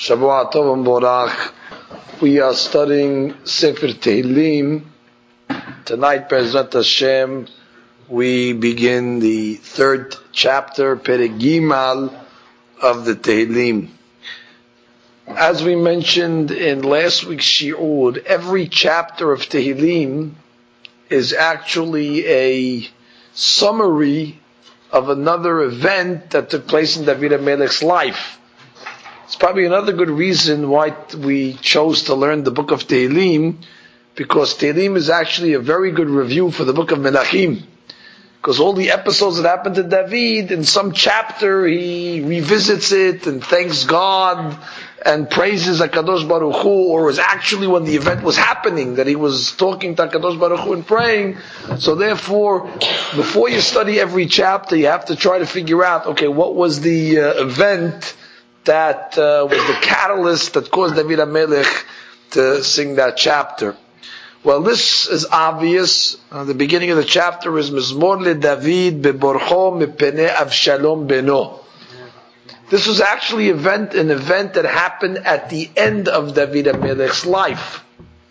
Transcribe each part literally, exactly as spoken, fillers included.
Shavua Tov and Borach. We are studying Sefer Tehillim. Tonight, Be'ezrat Hashem, we begin the third chapter, Perek Gimal, of the Tehillim. As we mentioned in last week's Shi'ur, every chapter of Tehillim is actually a summary of another event that took place in David HaMelech's life. It's probably another good reason why we chose to learn the book of Tehillim, because Tehillim is actually a very good review for the book of Menachim. Because all the episodes that happened to David, in some chapter he revisits it and thanks God and praises HaKadosh Baruch Hu, or was actually when the event was happening that he was talking to HaKadosh Baruch Hu and praying. So therefore, before you study every chapter, you have to try to figure out, okay, what was the uh, event that uh, was the catalyst that caused David HaMelech to sing that chapter. Well, this is obvious. Uh, the beginning of the chapter is Mizmor le David beborcho mipnei Avshalom beno. This was actually event, an event that happened at the end of David HaMelech's life.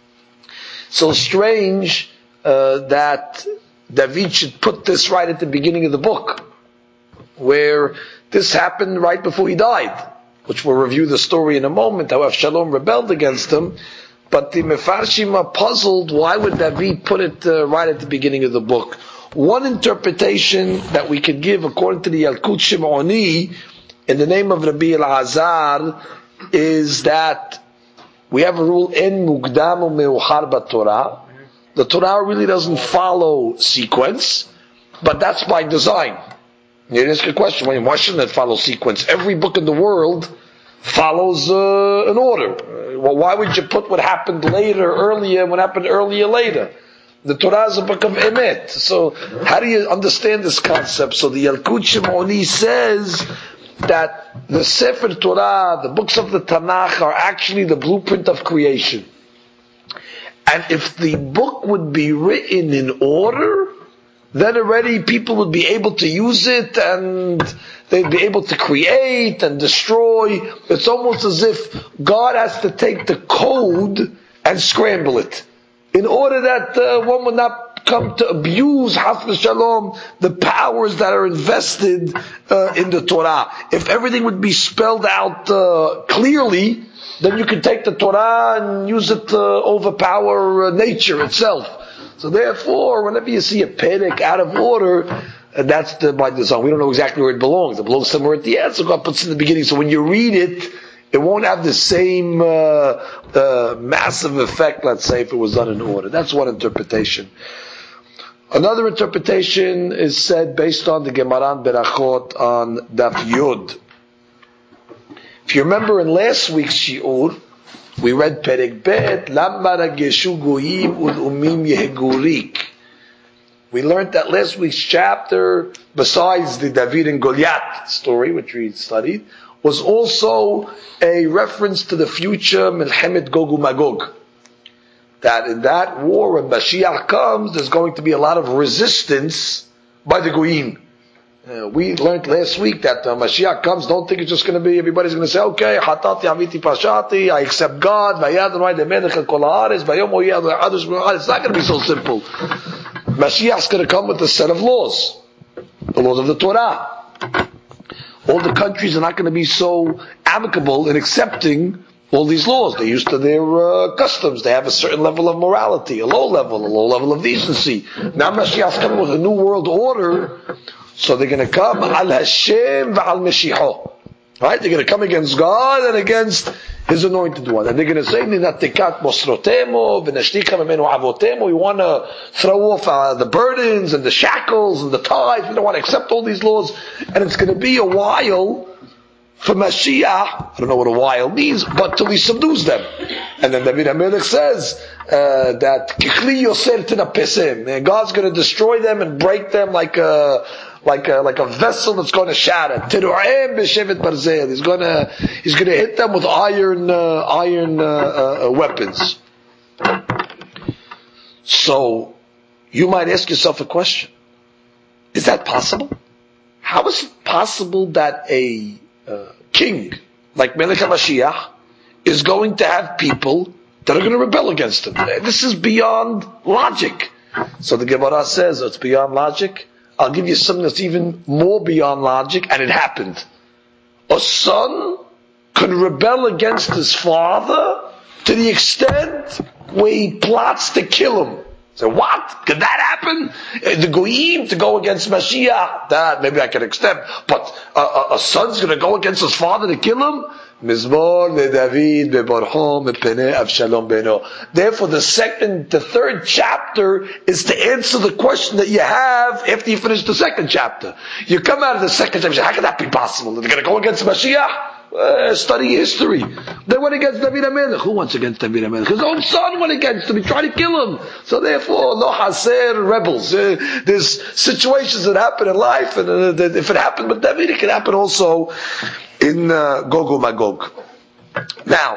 So strange uh, that David should put this right at the beginning of the book, where this happened right before he died, which we'll review the story in a moment, how Avshalom rebelled against him. But the Mefarshim are puzzled, why would David put it uh, right at the beginning of the book? One interpretation that we could give, according to the Yalkut Shimoni, in the name of Rabbi Elazar, is that we have a rule, En Mugdam u'Meuchar b'Torah. The Torah really doesn't follow sequence, but that's by design. You ask a question, why shouldn't it follow sequence? Every book in the world follows uh, an order. Uh, well, why would you put what happened later, earlier, what happened earlier, later? The Torah is a book of Emet. So, how do you understand this concept? So, the Yalkut Shimoni says that the Sefer Torah, the books of the Tanakh, are actually the blueprint of creation. And if the book would be written in order, then already people would be able to use it and they'd be able to create and destroy. It's almost as if God has to take the code and scramble it in order that uh, one would not come to abuse, Hafez Shalom, the powers that are invested uh, in the Torah. If everything would be spelled out uh, clearly, then you could take the Torah and use it to overpower uh, nature itself. So therefore, whenever you see a perek out of order, uh, that's the, by design. We don't know exactly where it belongs. It belongs somewhere at the end, so God puts it in the beginning. So when you read it, it won't have the same uh, uh, massive effect, let's say, if it was done in order. That's one interpretation. Another interpretation is said based on the Gemaran Berachot on Daf Yud. If you remember in last week's Shi'ur, we read Perek Bet, Lama Rageshu Goyim Ud Umim Yehegurik. We learned that last week's chapter, besides the David and Goliath story, which we studied, was also a reference to the future Milchemet Gog uMagog. That in that war, when Mashiach comes, there's going to be a lot of resistance by the Goyim. Uh, we learned last week that uh, Mashiach comes, don't think it's just going to be, everybody's going to say, okay, Hatati Aviti Pashati, I accept God, Vayad Rai de Melech al Kol Haaretz, Vayom Oyad Others. It's not going to be so simple. Mashiach's going to come with a set of laws, the laws of the Torah. All the countries are not going to be so amicable in accepting all these laws. They're used to their uh, customs. They have a certain level of morality, a low level, a low level of decency. Now Mashiach's coming with a new world order. So they're going to come al Hashem v'al Meshicho. Right? They're going to come against God and against His anointed one. And they're going to say, Ninatekat mosrotemo v'nashtika memenu avotemo. We want to throw off uh, the burdens and the shackles and the ties. We don't want to accept all these laws. And it's going to be a while for Mashiach. I don't know what a while means, but till He subdues them. And then David HaMelech says uh, that Kichli yoser tinapesem. God's going to destroy them and break them like a Like a, like a vessel that's going to shatter. Teru'em b'shevet barzel. He's going to, he's going to hit them with iron, uh, iron, uh, uh, weapons. So, you might ask yourself a question. Is that possible? How is it possible that a uh, king like Melech HaMashiach is going to have people that are going to rebel against him. This is beyond logic. So the Gemara says, oh, it's beyond logic. I'll give you something that's even more beyond logic, and it happened. A son can rebel against his father to the extent where he plots to kill him. So what? Could that happen? The Goyim to go against Mashiach, that maybe I can accept. But a, a, a son's going to go against his father to kill him? Mizmor le David beborho mepene Avshalom beno. Therefore, the second, the third chapter is to answer the question that you have after you finish the second chapter. You come out of the second chapter, how can that be possible? They're going to go against Mashiach? Uh, study history. They went against David HaMelech. Who went against David HaMelech? His own son went against him. He tried to kill him. So therefore, no haser rebels. Uh, there's situations that happen in life, and uh, that if it happened with David, it can happen also in uh, Gog and Magog. Now,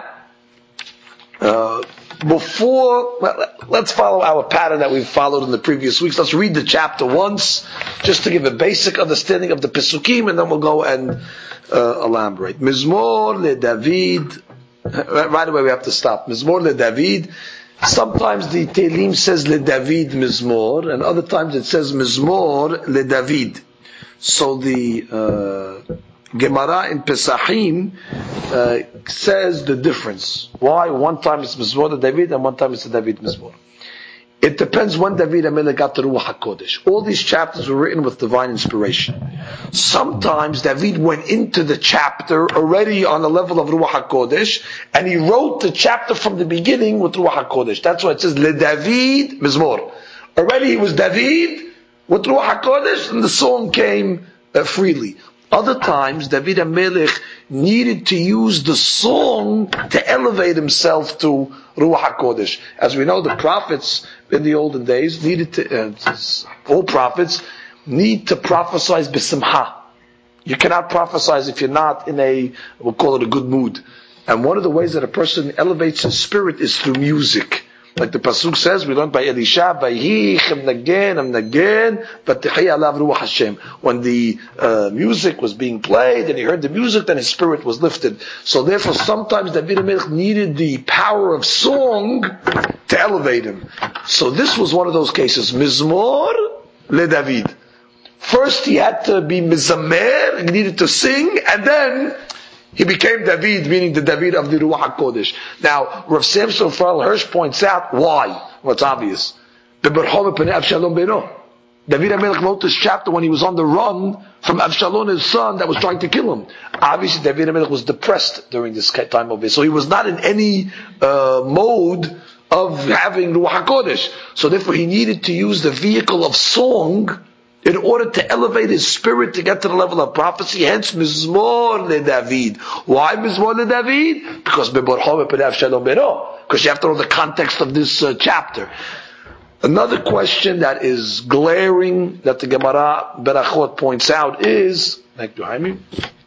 uh, before, well, let's follow our pattern that we've followed in the previous weeks. Let's read the chapter once, just to give a basic understanding of the Pesukim, and then we'll go and uh, elaborate. Mizmor le David. Right away we have to stop. Mizmor le David. Sometimes the Tehillim says le David Mizmor, and other times it says Mizmor le David. So the uh, Gemara in Pesachim uh, says the difference. Why? One time it's Mizmor le David, and one time it's the David Mizmor. It depends when David HaMelech got the Ruach HaKodesh. All these chapters were written with divine inspiration. Sometimes David went into the chapter already on the level of Ruach HaKodesh, and he wrote the chapter from the beginning with Ruach HaKodesh. That's why it says, Le David Mizmor. Already he was David with Ruach HaKodesh, and the song came uh, freely. Other times, David HaMelech needed to use the song to elevate himself to Ruach HaKodesh. As we know, the prophets in the olden days needed to, uh, all prophets need to prophesy b'simcha. You cannot prophesy if you're not in a, we'll call it a good mood. And one of the ways that a person elevates his spirit is through music. Like the pasuk says, we learned by Elisha, "Vayhi chemnagen amnagen, v'techi alav ruach Hashem." When the uh, music was being played and he heard the music, then his spirit was lifted. So therefore, sometimes David HaMelech needed the power of song to elevate him. So this was one of those cases. Mizmor le David. First, he had to be mizamer, he needed to sing, and then he became David, meaning the David of the Ruach HaKodesh. Now, Rav Samson Farrell Hirsch points out why. Well, it's obvious. David HaMelech wrote this chapter when he was on the run from Avshalom, his son, that was trying to kill him. Obviously, David HaMelech was depressed during this time of it, so he was not in any uh, mode of having Ruach HaKodesh. So therefore, he needed to use the vehicle of song in order to elevate his spirit to get to the level of prophecy. Hence, Mizmor le David. Why Mizmor le David? Because because you have to know the context of this uh, chapter. Another question that is glaring that the Gemara Berachot points out is, thank you, Jaime.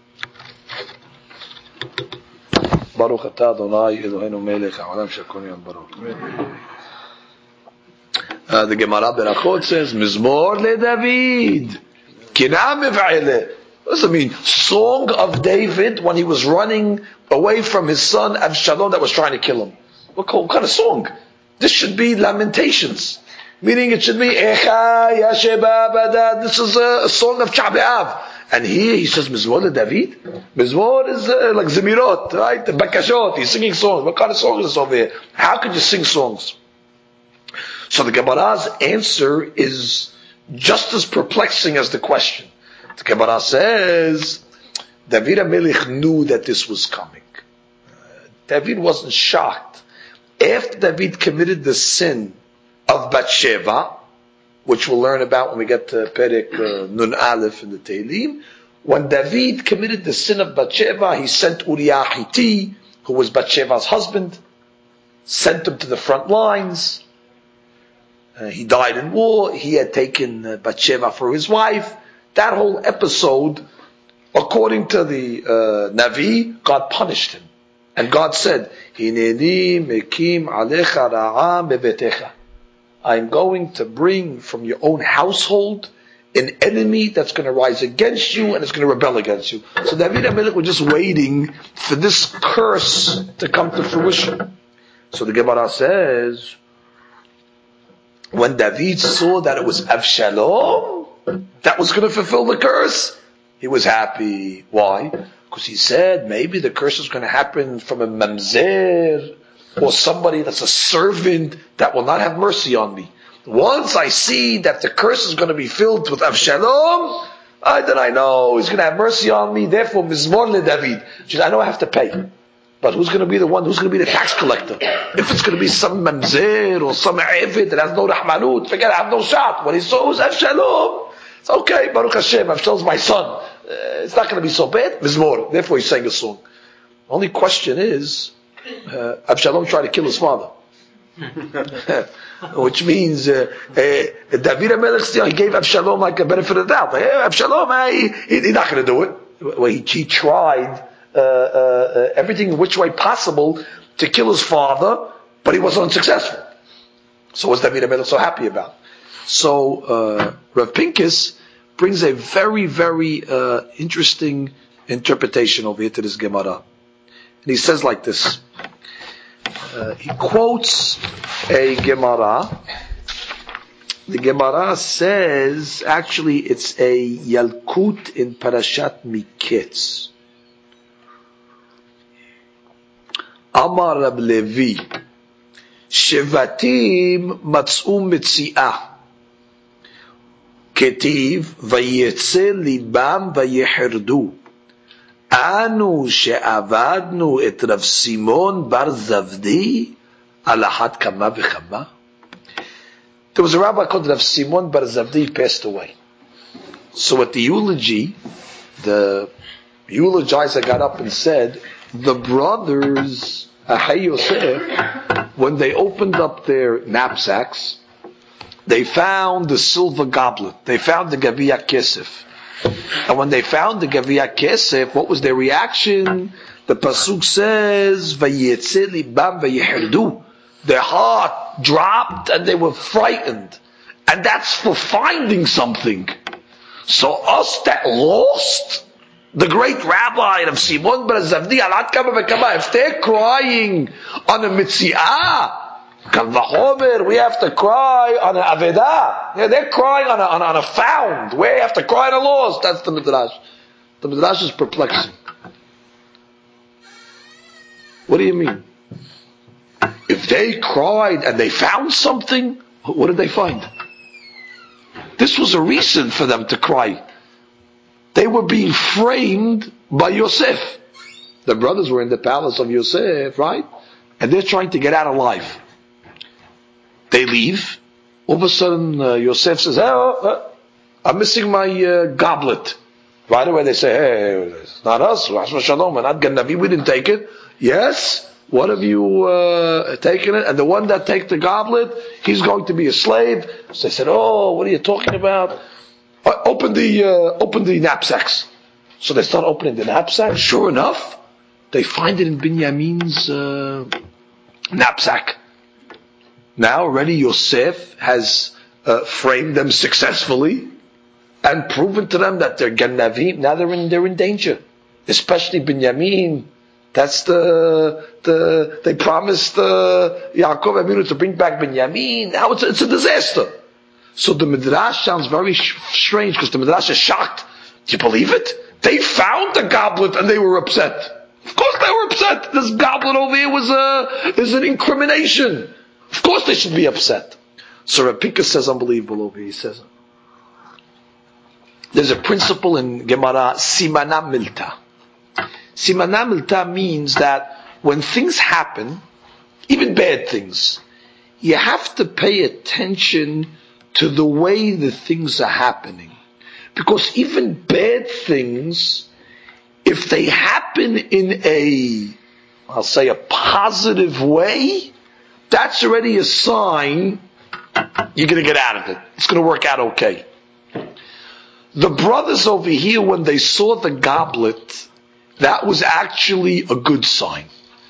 Baruch atah Adonai Eloheinu melech haolam shekol niyam baruch. Uh, the Gemara Berachot says, Mizmor le David. Kinam mev'ele. What does it mean? Song of David when he was running away from his son Avshalom that was trying to kill him. What, what kind of song? This should be lamentations. Meaning it should be, Echa Yasheba Badad. This is a, a song of Cha B'Av. And here he says, Mizmor le David? Mizmor is uh, like Zemirot, right? The Bakashot. He's singing songs. What kind of song is this over here? How could you sing songs? So the Gemara's answer is just as perplexing as the question. The Gemara says, David HaMelech knew that this was coming. Uh, David wasn't shocked. After David committed the sin of Bathsheba, which we'll learn about when we get to Perek uh, Nun Aleph in the Tehillim, when David committed the sin of Bathsheba, he sent Uriah Hitti, who was Bathsheba's husband, sent him to the front lines. Uh, he died in war. He had taken uh, Bathsheba for his wife. That whole episode, according to the uh, Navi, God punished him. And God said, Hineni mekim alecha ra'am bebetecha. I'm going to bring from your own household an enemy that's going to rise against you and it's going to rebel against you. So David HaMelech was just waiting for this curse to come to fruition. So the Gemara says, when David saw that it was Avshalom that was going to fulfill the curse, he was happy. Why? Because he said maybe the curse is going to happen from a mamzer or somebody that's a servant that will not have mercy on me. Once I see that the curse is going to be filled with Avshalom, I, then I know he's going to have mercy on me. Therefore, Mizmor le David. I know I have to pay. But who's going to be the one? Who's going to be the tax collector? If it's going to be some mamzer or some Evid that has no rahmanut, forget it, I have no shot. When he saw it was Avshalom, it's okay, Baruch Hashem, Avshalom's my son. Uh, it's not going to be so bad. Mizmor. Therefore, he sang a song. The only question is, uh, Avshalom tried to kill his father. Which means uh, uh, David HaMelech, he gave Avshalom like a benefit of the doubt. Like, hey, Avshalom, hey, he, he's not going to do it. Well, he, he tried uh, uh, everything in which way possible to kill his father, but he was unsuccessful. So what's David HaMelech so happy about? So uh, Rav Pincus brings a very, very uh, interesting interpretation over here to this Gemara. And he says like this. Uh, he quotes a Gemara. The Gemara says, actually it's a Yalkut in Parashat Miketz. Amar Rab Levi, Shevatim matzu metziah. Ketiv, vayetze libam vayehirdu. Anu she'avadnu et Rav Simon bar Zavdi alahat kama v'chama. There was a rabbi called Rav Simon bar Zavdi, passed away. So at the eulogy, the eulogizer got up and said, the brothers, Ahai Yosef, when they opened up their knapsacks, they found the silver goblet. They found the Gaviyah Kesef. And when they found the Gaviyah Kesef, what was their reaction? The Pasuk says, Vayetze libam vayehirdu. Their heart dropped and they were frightened. And that's for finding something. So us that lost, the great rabbi of Simon bar Zavdi, alat kama v'kama, if they're crying on a mitziah, Kal v'chomer, we have to cry on an avedah. Yeah, they're crying on a, on, a, on a found. We have to cry on a loss. That's the midrash. The midrash is perplexing. What do you mean? If they cried and they found something, what did they find? This was a reason for them to cry. They were being framed by Yosef. The brothers were in the palace of Yosef, right? And they're trying to get out alive. They leave. All of a sudden, uh, Yosef says, oh, uh, I'm missing my uh, goblet. Right away they say, hey, it's not us. We're not Ganavi. We didn't take it. Yes? What have you uh, taken it? And the one that takes the goblet, he's going to be a slave. So they said, oh, what are you talking about? Uh, open the uh, open the knapsacks. So they start opening the knapsack. Sure enough, they find it in Binyamin's uh, knapsack. Now already Yosef has uh, framed them successfully and proven to them that they're Ganavim. Now they're in they're in danger, especially Binyamin. That's the the they promised uh, Yaakov Avinu to bring back Binyamin. Now it's it's a disaster. So the midrash sounds very sh- strange because the midrash is shocked. Do you believe it? They found the goblet and they were upset. Of course they were upset. This goblet over here was a is an incrimination. Of course they should be upset. So Rav Pincus says unbelievable over here. He says there's a principle in Gemara, Simana Milta. Simana Milta means that when things happen, even bad things, you have to pay attention to the way the things are happening. Because even bad things, if they happen in a, I'll say a positive way, that's already a sign you're going to get out of it. It's going to work out okay. The brothers over here, when they saw the goblet, that was actually a good sign.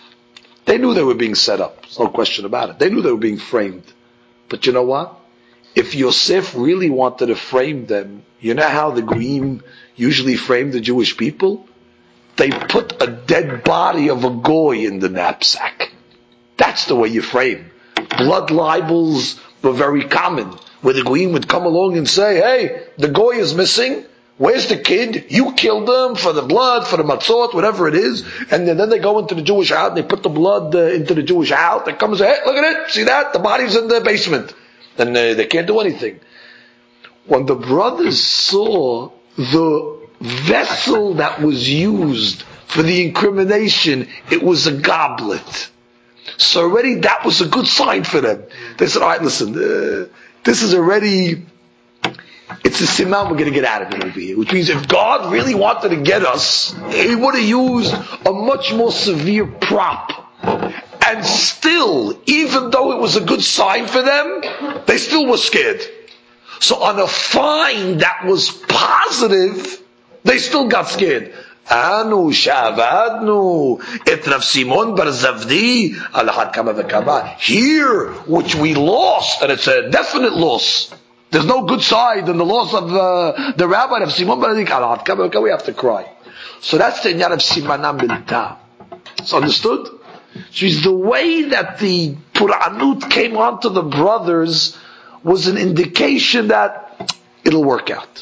They knew they were being set up. There's no question about it. They knew they were being framed. But you know what? if Yosef really wanted to frame them, you know how the Goyim usually frame the Jewish people? They put a dead body of a goy in the knapsack. That's the way you frame. Blood libels were very common, where the Goyim would come along and say, hey, the goy is missing. Where's the kid? You killed him for the blood, for the matzot, whatever it is. And then, then they go into the Jewish house and they put the blood uh, into the Jewish house. They come and say, hey, look at it. See that? The body's in the basement. And uh, they can't do anything. When the brothers saw the vessel that was used for the incrimination, it was a goblet. So already that was a good sign for them. They said, all right, listen, uh, this is already... It's a siman we're going to get out of it over here. Which means if God really wanted to get us, He would have used a much more severe prop. And still, even though it was a good sign for them, they still were scared. So on a find that was positive, they still got scared. Anu shavadnu et Rav Simon bar Zavdi al had kama v'kama. Here, which we lost, and it's a definite loss. There's no good side in the loss of uh, the rabbi of Simon Bar Zavdi. We have to cry. So that's the inyan of Simanam Bilta. It's understood? So it's the way that the Puranut came onto the brothers was an indication that it'll work out.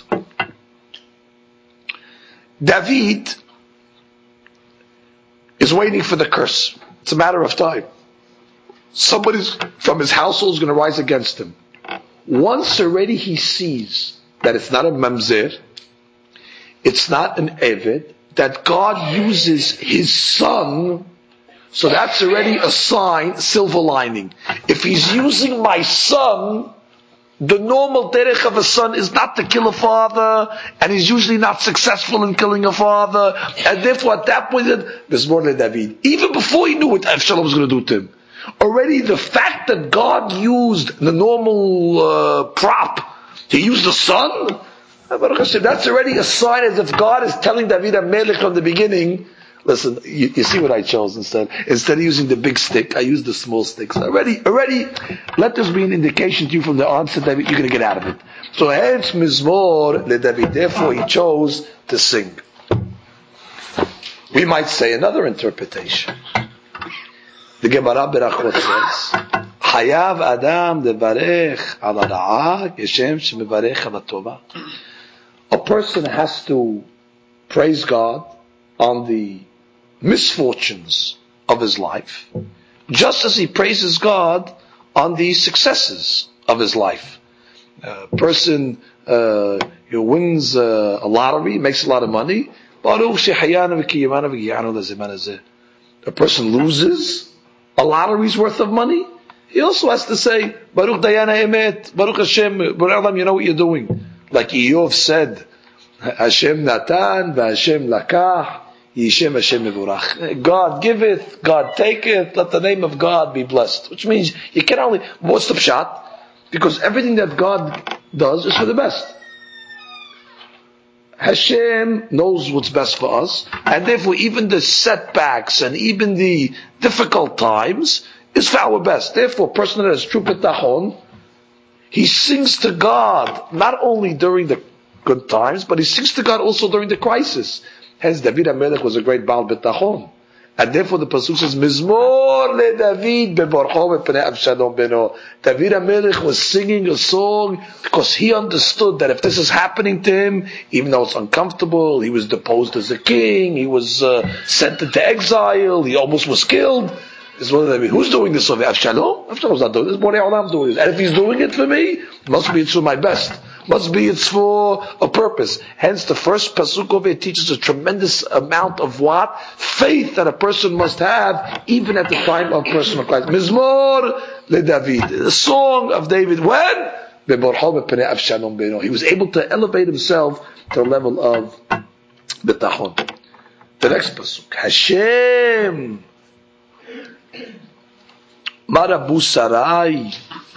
David is waiting for the curse. It's a matter of time. Somebody from his household is going to rise against him. Once already he sees that it's not a mamzer, it's not an eved, that God uses his son, so that's already a sign, silver lining. If he's using my son, the normal derech of a son is not to kill a father, and he's usually not successful in killing a father, and therefore at that point, there's more than David. Even before he knew what Avshalom was going to do to him, already the fact that God used the normal uh, prop, he used the son, that's already a sign as if God is telling David HaMelech from the beginning, listen, you, you see what I chose instead? Instead of using the big stick, I used the small sticks. Already, already, let this be an indication to you from the onset that you're going to get out of it. So hence Mizmor le David, therefore he chose to sing. We might say another interpretation. The Gemara Berachot says, Hayav Adam levarech al ha'ra'ah Yeshem shemevarech al ha'tovah. A person has to praise God on the misfortunes of his life, just as he praises God on the successes of his life. A person uh, who wins uh, a lottery, makes a lot of money. A person loses a lottery's worth of money, he also has to say, Baruch Dayana Emet, Baruch Hashem, Baruch Adam, you know what you're doing. Like Eov said, Hashem Natan, Hashem Lakach, Yishem Hashem Mevorach. God giveth, God taketh, let the name of God be blessed. Which means you can only, what's the pshat? Because everything that God does is for the best. Hashem knows what's best for us, and therefore even the setbacks and even the difficult times is for our best. Therefore, a person that has true bitachon, he sings to God not only during the good times, but he sings to God also during the crisis. Hence, David HaMelech was a great Baal bitachon. And therefore the pasuk says, Mizmor le David beborcho b'pnei Avshalom beno. David HaMelech was singing a song because he understood that if this is happening to him, even though it's uncomfortable, he was deposed as a king, he was uh, sent into exile, he almost was killed. This is what I mean. Who's doing this over Avshalom? Avshalom's not doing this. Borei Olam doing this. And if he's doing it for me, must be it's for my best. Must be it's for a purpose. Hence, the first pasuk over it teaches a tremendous amount of what? Faith that a person must have, even at the time of personal crisis. Mizmor le David. The song of David. When? He was able to elevate himself to the level of bitachon. The next pasuk. Hashem. Marabu Sarai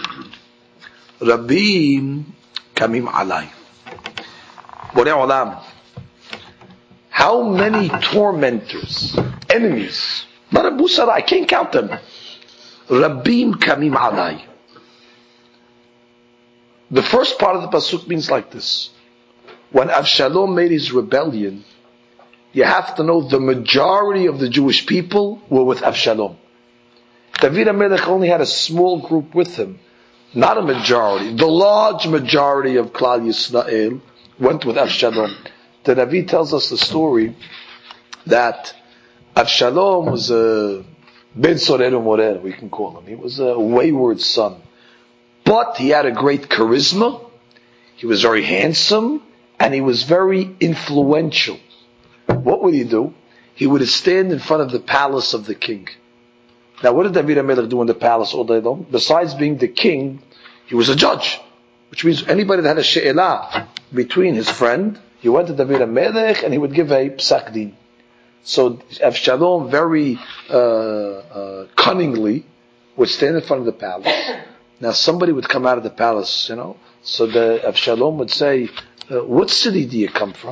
Rabim Kamim Alai. Borei Olam. How many tormentors, enemies, Marabu Sarai, I can't count them. Rabim Kamim Alai. The first part of the pasuk means like this. When Avshalom made his rebellion, you have to know the majority of the Jewish people were with Avshalom. David HaMelech only had a small group with him, not a majority. The large majority of Klal Yisrael went with Avshalom. The Navi tells us the story that Avshalom was a Ben Sorer Morer, we can call him. He was a wayward son. But he had a great charisma, he was very handsome, and he was very influential. What would he do? He would stand in front of the palace of the king. Now, what did David HaMelech do in the palace all day long? Besides being the king, he was a judge. Which means anybody that had a she'elah between his friend, he went to David HaMelech and he would give a psak din. So Avshalom very uh, uh, cunningly would stand in front of the palace. Now somebody would come out of the palace, you know. So the Avshalom would say, uh, what city do you come from?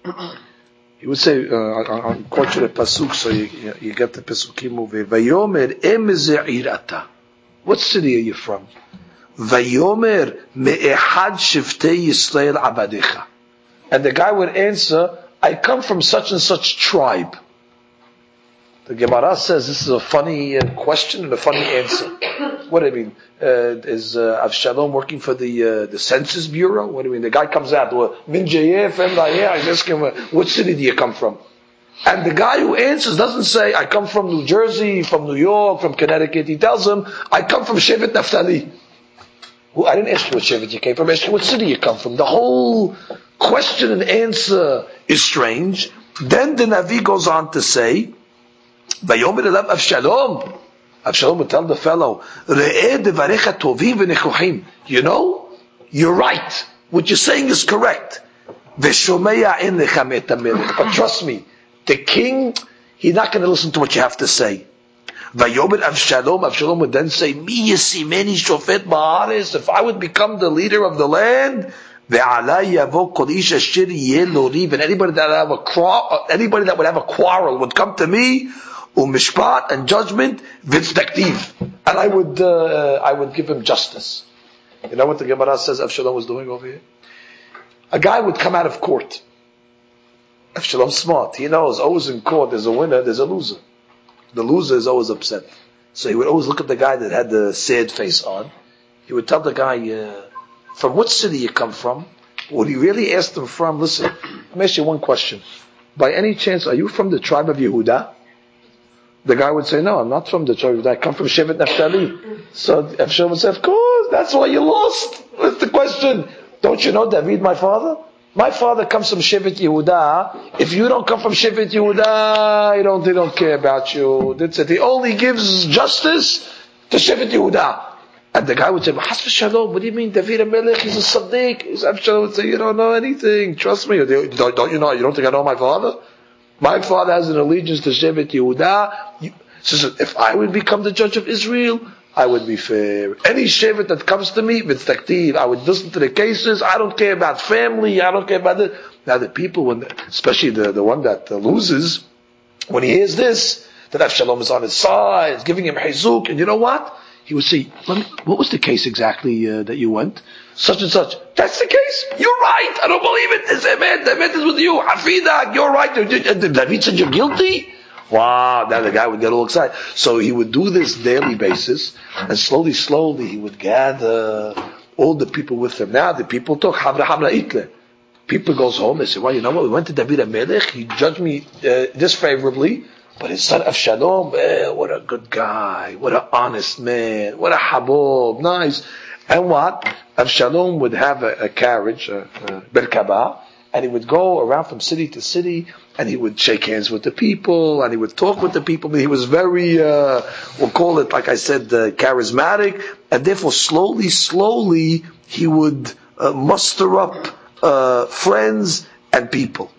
He would say, uh, I'll quote you the pasuk so you, you, you get the pasukim over. Vayomer emeze irata. What city are you from? Vayomer me'ehad shiftei Yisrael abadecha. And the guy would answer, I come from such and such tribe. The Gemara says this is a funny uh, question and a funny answer. What do you mean? Uh, is uh, Avshalom working for the uh, the Census Bureau? What do you mean? The guy comes out, Min Jayef, I ask him, what city do you come from? And the guy who answers doesn't say, I come from New Jersey, from New York, from Connecticut. He tells him, I come from Shevet Naphtali. Well, I didn't ask you what Shevet you came from, I asked you what city you come from. The whole question and answer is strange. Then the Navi goes on to say, Vayomer elav Avshalom. Avshalom would tell the fellow, Re'eh devarecha tovim v'nechuchim. You know, you're right. What you're saying is correct. V'shomeya en lecha me'et hamelech. But trust me, the king, he's not going to listen to what you have to say. Vayomer Avshalom. Avshalom would then say, Mi yesimeni shofet ba'aretz. If I would become the leader of the land, ve'alai yavo kol ish asher yeh lo riv. And anybody that have a quarrel, anybody that would have a quarrel would come to me. Umishpat and judgment, v'tzedaktiv, and I would uh, I would give him justice. You know what the Gemara says Avshalom was doing over here? A guy would come out of court. Avshalom's smart. He knows always in court there's a winner, there's a loser. The loser is always upset. So he would always look at the guy that had the sad face on. He would tell the guy, uh, from what city you come from? Would he really ask them from? Listen, let me ask you one question. By any chance, are you from the tribe of Yehuda? The guy would say, no, I'm not from the tribe. I come from Shevet Naphtali. So Avshalom would say, of course, that's why you lost. What's the question? Don't you know David, my father? My father comes from Shevet Yehuda. If you don't come from Shevet Yehuda, he don't, they don't care about you. That's it. He only gives justice to Shevet Yehuda. And the guy would say, Has v'shalom, what do you mean? David HaMelech, he's a Sadiq. Avshalom would say, you don't know anything. Trust me. Don't, don't you know? You don't think I know my father? My father has an allegiance to Shevet Yehuda. So if I would become the judge of Israel, I would be fair. Any Shevet that comes to me, v'tzedaktiv, I would listen to the cases. I don't care about family. I don't care about it. Now the people, when, especially the, the one that uh, loses, when he hears this, that Avshalom is on his side, is giving him hizuk, and you know what? He would say, what was the case exactly uh, that you went? Such and such. That's the case. You're right. I don't believe it. It's Emet. Emet is with you. Hafidah, you're right. David said you're guilty. Wow. Now the guy would get all excited. So he would do this daily basis, and slowly, slowly he would gather all the people with him. Now the people talk. Havra hamra itle. People goes home. They say, well, you know what? We went to David HaMelech. He judged me uh, disfavorably. But his son Avshalom, eh, what a good guy. What an honest man. What a habob. Nice. And what? Avshalom would have a, a carriage, a, a Merkabah, and he would go around from city to city, and he would shake hands with the people, and he would talk with the people. He was very, uh, we'll call it, like I said, uh, charismatic, and therefore slowly, slowly, he would uh, muster up uh, friends and people.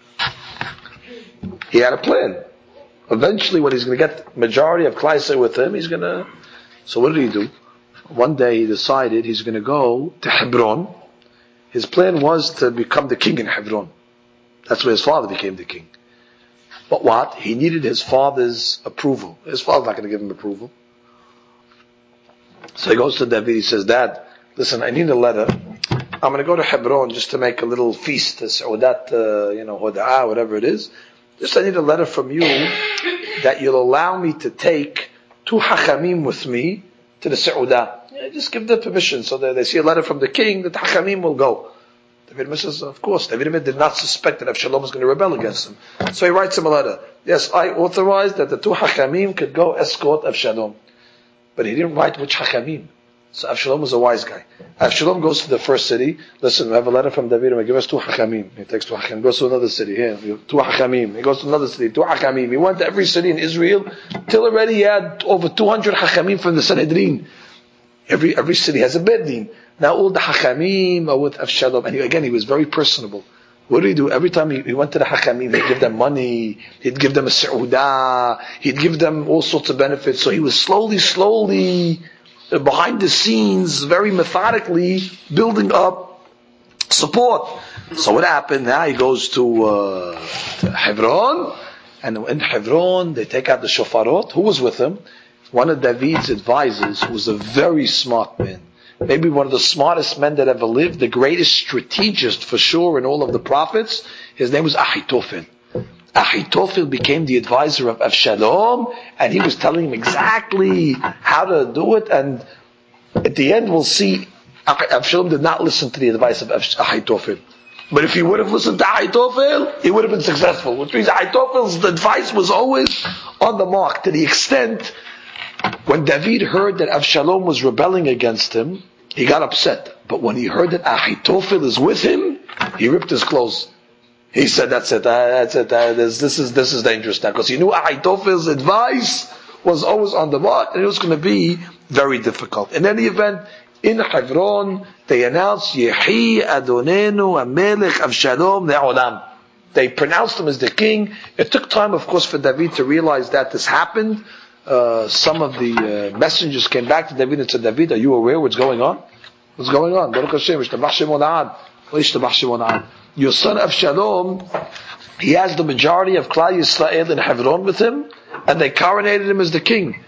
He had a plan. Eventually, when he's going to get majority of Klal Yisrael with him, he's going to... So what did he do? One day he decided he's going to go to Hebron. His plan was to become the king in Hebron. That's where his father became the king. But what? He needed his father's approval. His father's not going to give him approval. So he goes to David, he says, Dad, listen, I need a letter. I'm going to go to Hebron just to make a little feast, a Saudat, uh, you know, Hoda'ah, whatever it is. Just I need a letter from you that you'll allow me to take two Hachamim with me to the Saudah. Yeah, just give the permission so that they see a letter from the king that Hachamim will go. David Amir says, of course, David Amir did not suspect that Avshalom was going to rebel against him. So he writes him a letter. Yes, I authorized that the two Hachamim could go escort Avshalom. But he didn't write which Hachamim. So Avshalom was a wise guy. Avshalom goes to the first city. Listen, we have a letter from David Amir. Give us two Hachamim. He takes two Hachamim. Goes to another city. Here, two Hachamim. He goes to another city. Two Hachamim. He went to every city in Israel till already he had over two hundred Hachamim from the Sanhedrin. Every every city has a Beddin. Now all the Hachamim are with Avshalom. And he, again, he was very personable. What did he do? Every time he, he went to the Hachamim, he'd give them money, he'd give them a Sa'udah, he'd give them all sorts of benefits. So he was slowly, slowly, uh, behind the scenes, very methodically building up support. So what happened? Now he goes to, uh, to Hebron, and in Hebron, they take out the shofarot. Who was with him? One of David's advisors, who was a very smart man. Maybe one of the smartest men that ever lived, the greatest strategist for sure in all of the prophets. His name was Ahitophel. Ahitophel became the advisor of Avshalom, and he was telling him exactly how to do it. And at the end, we'll see Avshalom did not listen to the advice of Ahitophel. But if he would have listened to Ahitophel, he would have been successful. Which means Ahitophel's advice was always on the mark, to the extent when David heard that Avshalom was rebelling against him, he got upset. But when he heard that Ahitophel is with him, he ripped his clothes. He said, that's it, uh, that's it, uh, this, this is this is dangerous now. Because he knew Ahitophel's advice was always on the mark, and it was going to be very difficult. In any event, in Hebron, they announced, Yehi Adonenu Amelech Avshalom Le'olam. They pronounced him as the king. It took time, of course, for David to realize that this happened. Uh, some of the uh, messengers came back to David and said, David, are you aware what's going on? What's going on? Baruch Hashem, Ishtabach Shemon Ad. Ishtabach Shemon Ad. Your son Avshalom, he has the majority of Klal Yisrael in Hebron with him, and they coronated him as the king.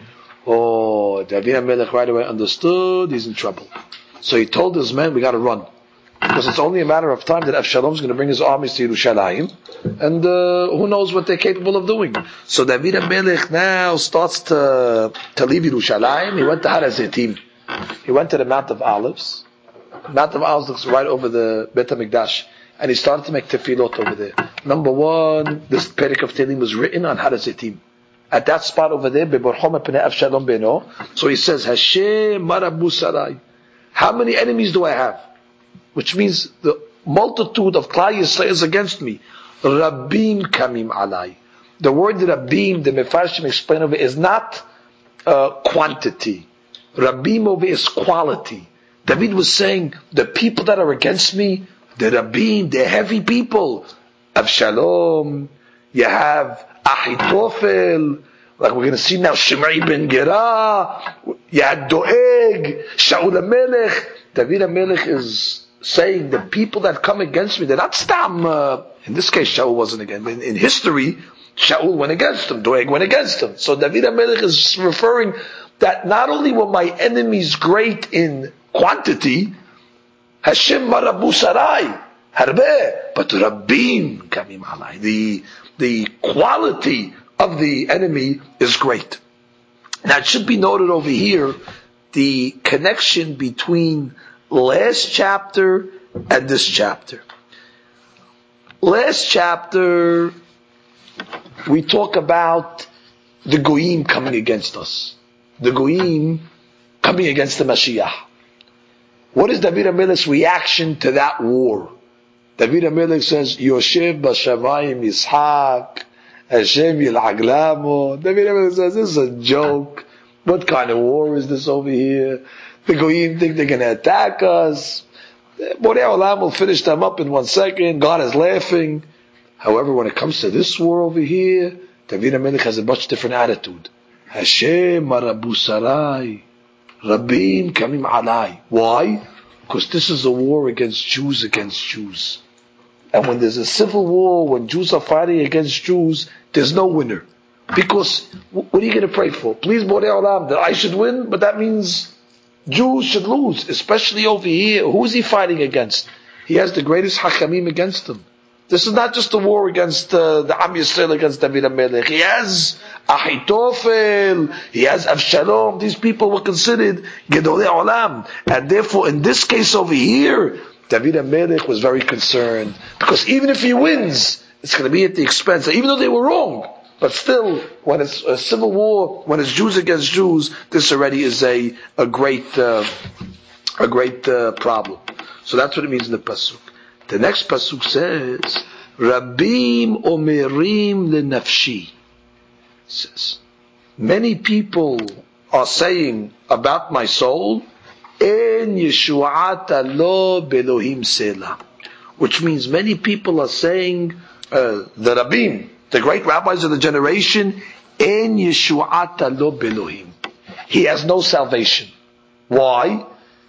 Oh, David HaMelech right away understood he's in trouble. So he told his men, we got to run. Because it's only a matter of time that Avshalom is going to bring his armies to Yerushalayim, and uh, who knows what they're capable of doing. So David HaMelech now starts to to leave Yerushalayim. He went to Har HaZeitim. He went to the Mount of Olives. The Mount of Olives looks right over the Beit HaMikdash, and he started to make tefillot over there. Number one, this Perek of Tehillim was written on Har HaZeitim. At that spot over there, Beborchom Pnei Avshalom Beno. So he says, Hashem Marabu Sarai. How many enemies do I have? Which means the multitude of Klal Yisrael is against me. Rabbim kamim alai. The word Rabbim, the Mefarshim explain over, is not uh, quantity. Rabbim over is quality. David was saying, the people that are against me, the Rabbim, the heavy people. Avshalom, you have Ahitophel, like we're going to see now, Shimei ben Gera, you had Doeg, Shaul HaMelech. David HaMelech is saying the people that come against me, they're not stam. Uh, in this case, Shaul wasn't against him. In, in history, Shaul went against him. Doeg went against him. So David HaMelech is referring that not only were my enemies great in quantity, Hashem marabu sarai, harbe, but rabbim kamim alai. The the quality of the enemy is great. Now it should be noted over here the connection between last chapter and this chapter. Last chapter, we talk about the Goyim coming against us. The Goyim coming against the Mashiach. What is David HaMelech's reaction to that war? David HaMelech says, Yoshev b'shamayim Yitzhak, Hashem yil'ag lamo. David HaMelech says, this is a joke. What kind of war is this over here? The Goyim think they're going to attack us. Borei Olam will finish them up in one second. God is laughing. However, when it comes to this war over here, David HaMelech has a much different attitude. Hashem marabu sarai, Rabbim kamim alai. Why? Because this is a war against Jews against Jews. And when there's a civil war, when Jews are fighting against Jews, there's no winner. Because, what are you going to pray for? Please, Borei Olam, that I should win, but that means Jews should lose, especially over here. Who is he fighting against? He has the greatest Hachamim against him. This is not just a war against uh, the Am Yisrael against David HaMelech. He has Ahitophel, he has Avshalom. These people were considered Gedolei Olam. And therefore, in this case over here, David HaMelech was very concerned. Because even if he wins, it's going to be at the expense, even though they were wrong. But still, when it's a civil war, when it's Jews against Jews, this already is a, a great, uh, a great uh, problem. So that's what it means in the Pasuk. The next Pasuk says, Rabim omerim lenafshi. Says, many people are saying about my soul, En yeshuata lo belohim selah. Which means many people are saying, uh, the Rabim, the great rabbis of the generation, En yeshuata lo belohim. He has no salvation. Why?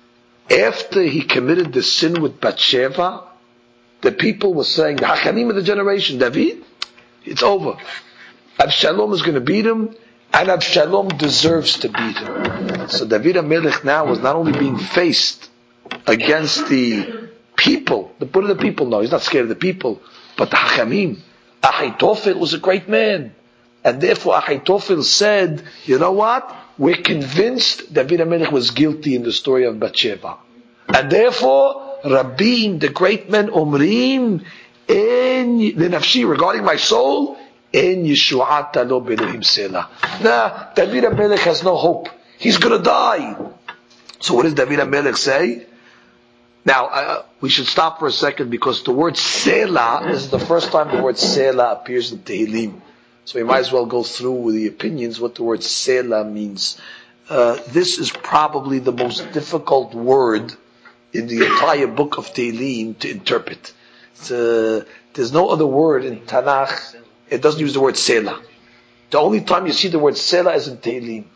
After he committed the sin with Bathsheba, the people were saying, the Hachamim of the generation, David, it's over. Avshalom is going to beat him, and Avshalom deserves to beat him. So David HaMelech now was not only being faced against the people, the put of the people, no, he's not scared of the people, but the Hachamim. Ahitophel was a great man. And therefore Ahitophel said, you know what? We're convinced David HaMelech was guilty in the story of Bathsheba. And therefore, Rabim, the great men, Omrim, En, the Nafshi, regarding my soul, En Yeshuata lo belohim selah. Nah, David HaMelech has no hope. He's gonna die. So what does David HaMelech say? Now, uh, we should stop for a second because the word Selah, this is the first time the word Selah appears in Tehillim. So we might as well go through the opinions what the word Selah means. Uh, this is probably the most difficult word in the entire book of Tehillim to interpret. Uh, there's no other word in Tanakh, it doesn't use the word Selah. The only time you see the word Selah is in Tehillim.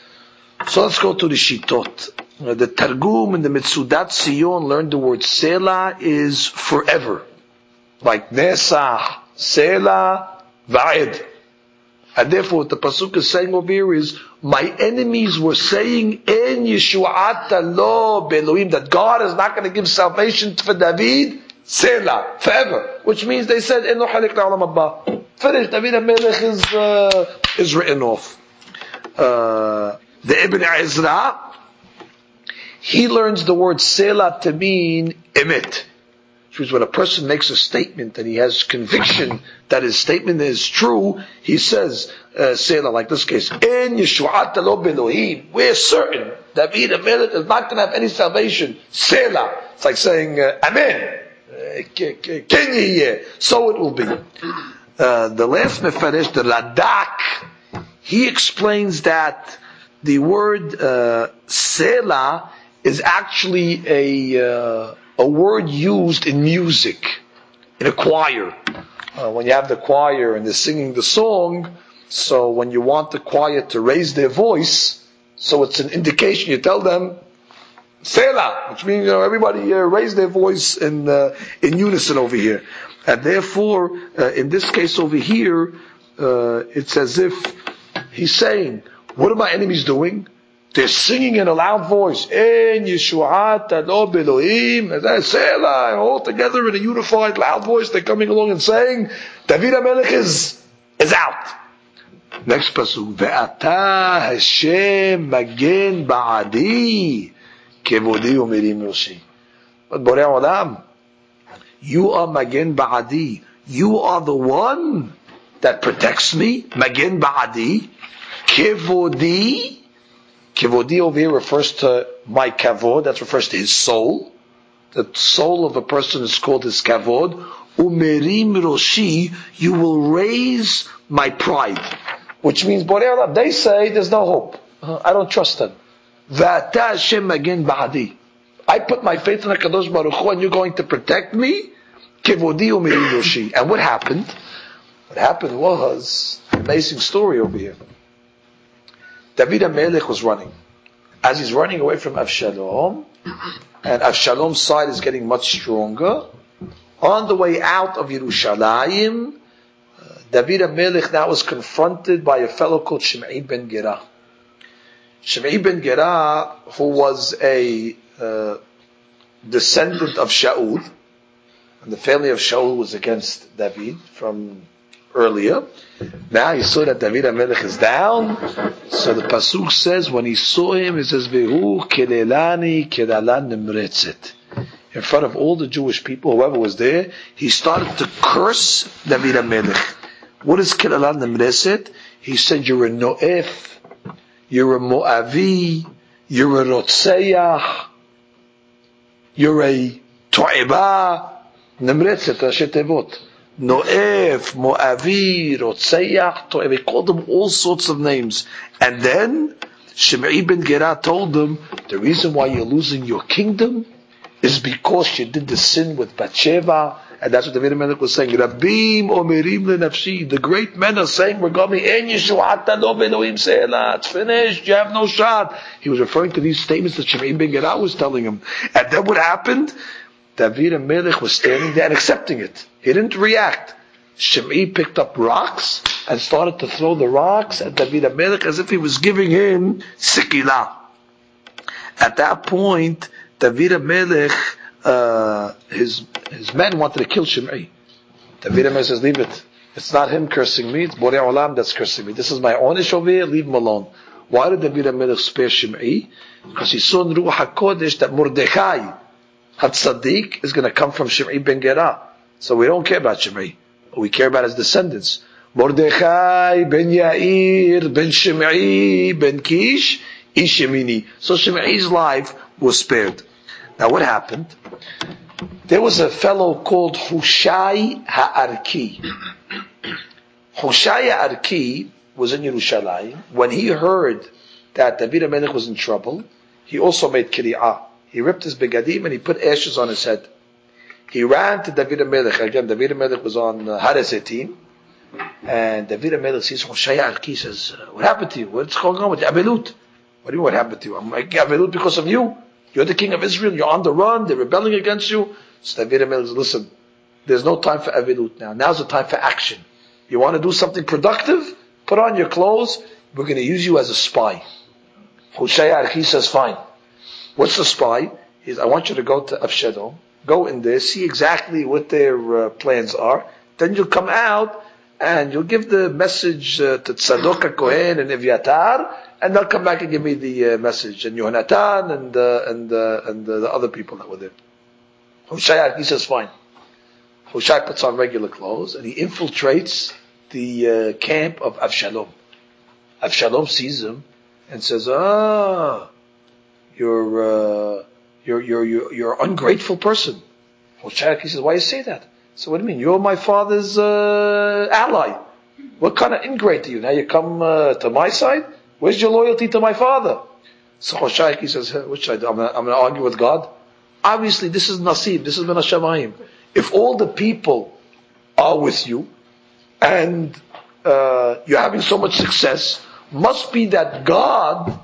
So let's go to the Shitot. Uh, the Targum and the Metzudat Sion learned the word Selah is forever. Like Nesach, Selah, Va'ed. And therefore what the Pasuk is saying over here is, my enemies were saying, En Yeshuata lo belohim, that God is not going to give salvation for David, Selah, forever. Which means they said, En lo halik la'olam haba. Finished, David HaMelech is, uh, is written off. Uh, the Ibn Ezra, he learns the word Selah to mean emet. Which means when a person makes a statement and he has conviction that his statement is true, he says, uh, Selah, like this case, En Yeshuata lo belohim, we're certain David HaMelech is not going to have any salvation. Selah. It's like saying, uh, Amen. Uh, so it will be. Uh, the last Mefarish, the Radak, he explains that the word uh, Selah is actually a uh, a word used in music, in a choir. Uh, when you have the choir and they're singing the song, so when you want the choir to raise their voice, so it's an indication. You tell them Selah, which means, you know, everybody uh, raise their voice in uh, in unison over here. And therefore, uh, in this case over here, uh, it's as if he's saying, what are my enemies doing? They're singing in a loud voice, En Yeshuata lo belohim, Selah, all together in a unified loud voice. They're coming along and saying, David HaMelech is, is out. Next pasuk, Ve'ata Hashem magen ba'adi, kevodi umirim roshi. But Borei Olam, you are magen ba'adi. You are the one that protects me. Magen ba'adi, kevodi. Kivodi over here refers to my kavod, that refers to his soul. The soul of a person is called his kavod. Umerim roshi, you will raise my pride. Which means, Borei Olam, they say there's no hope. Uh, I don't trust them. V'ata Hashem magen ba'adi. I put my faith in HaKadosh Baruch Hu and you're going to protect me? Kivodi umerim roshi. And what happened? What happened was, an amazing story over here. David HaMelech was running. As he's running away from Avshalom, and Avshalom's side is getting much stronger, on the way out of Yerushalayim, David HaMelech now was confronted by a fellow called Shimei ben Gera. Shimei ben Gera, who was a uh, descendant of Shaul, and the family of Shaul was against David from earlier. Now he saw that David HaMelech is down, so the pasuk says when he saw him, he says, "Vehu kelelani kelalan nimretzet." In front of all the Jewish people, whoever was there, he started to curse David HaMelech. What is kelalan nimretzet? He said, "You're a noef, you're a moavi, you're a rotzeach, you're a to'eba." Nimretzet, Rashi Tevot. Noef, Moavi, Rotzeach, To'eb. He called them all sorts of names. And then, Shimei ben Gera told them, the reason why you're losing your kingdom is because you did the sin with Bathsheba. And that's what David HaMelech was saying. Rabim omerim lenafshi. The great men are saying, we're going to En Yeshuata lo be'Elohim se'ela. It's finished. You have no shot. He was referring to these statements that Shimei ben Gera was telling him. And then what happened? David HaMelech was standing there and accepting it. He didn't react. Shimei picked up rocks and started to throw the rocks at David HaMelech as if he was giving him sikila. At that point, David HaMelech, uh, his his men wanted to kill Shimei. David HaMelech says, leave it. It's not him cursing me, it's Borei Olam that's cursing me. This is my onish over here, leave him alone. Why did David HaMelech spare Shimei? Because he saw in Ruach HaKodesh that Mordechai HaTzadik is going to come from Shimei ben Gera. So we don't care about Shimei. We care about his descendants. Mordechai ben Yair ben Shimei ben Kish Ish Yemini. So Shimei's life was spared. Now what happened? There was a fellow called Hushai Ha'arki. Hushai Ha'arki was in Yerushalayim. When he heard that David HaMelech was in trouble, he also made Kiri'ah. He ripped his begadim and he put ashes on his head. He ran to David HaMelech. Again, David HaMelech was on uh, Har HaZeitim. And David HaMelech sees Hushai Ha'arki, says, what happened to you? What's going on with you? Abelut. What do you mean what happened to you? I'm like, Abelut because of you. You're the king of Israel. You're on the run. They're rebelling against you. So David HaMelech says, listen, there's no time for Abelut now. Now's the time for action. You want to do something productive? Put on your clothes. We're going to use you as a spy. Hushai Ha'arki says, fine. What's the spy? Is I want you to go to Avshalom, go in there, see exactly what their uh, plans are. Then you'll come out and you'll give the message uh, to Tzadok HaKohen and Evyatar, and they'll come back and give me the uh, message. And Yohanatan and uh, and uh, and uh, the other people that were there. Hushai, he says, fine. Hushai puts on regular clothes and he infiltrates the uh, camp of Avshalom. Avshalom sees him and says, ah, You're, uh, you're, you're, you're, you're an ungrateful person. Hushai says, why you say that? So what do you mean? You're my father's, uh, ally. What kind of ingrate are you? Now you come, uh, to my side? Where's your loyalty to my father? So Hushai says, what should I do? I'm gonna, I'm gonna argue with God? Obviously, this is Nasib. This is Min HaShamayim. If all the people are with you, and, uh, you're having so much success, must be that God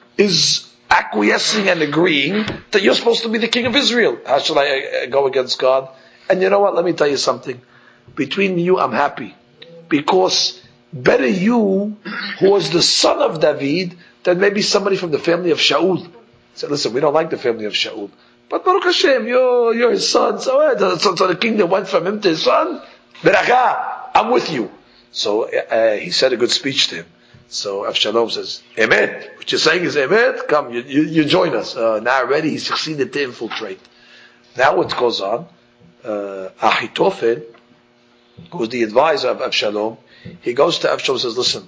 is acquiescing and agreeing that you're supposed to be the king of Israel. How should I go against God? And you know what? Let me tell you something. Between you, I'm happy. Because better you, who was the son of David, than maybe somebody from the family of Shaul. Said, listen, we don't like the family of Shaul. But Baruch Hashem, you're, you're his son. So, uh, so, so the kingdom went from him to his son. Beracha, I'm with you. So uh, he said a good speech to him. So Avshalom says, Emet, what you're saying is Emet, come, you, you, you join us. Uh, now already he succeeded to infiltrate. Now what goes on, uh, Achitophel, who's the advisor of Avshalom, he goes to Avshalom and says, listen,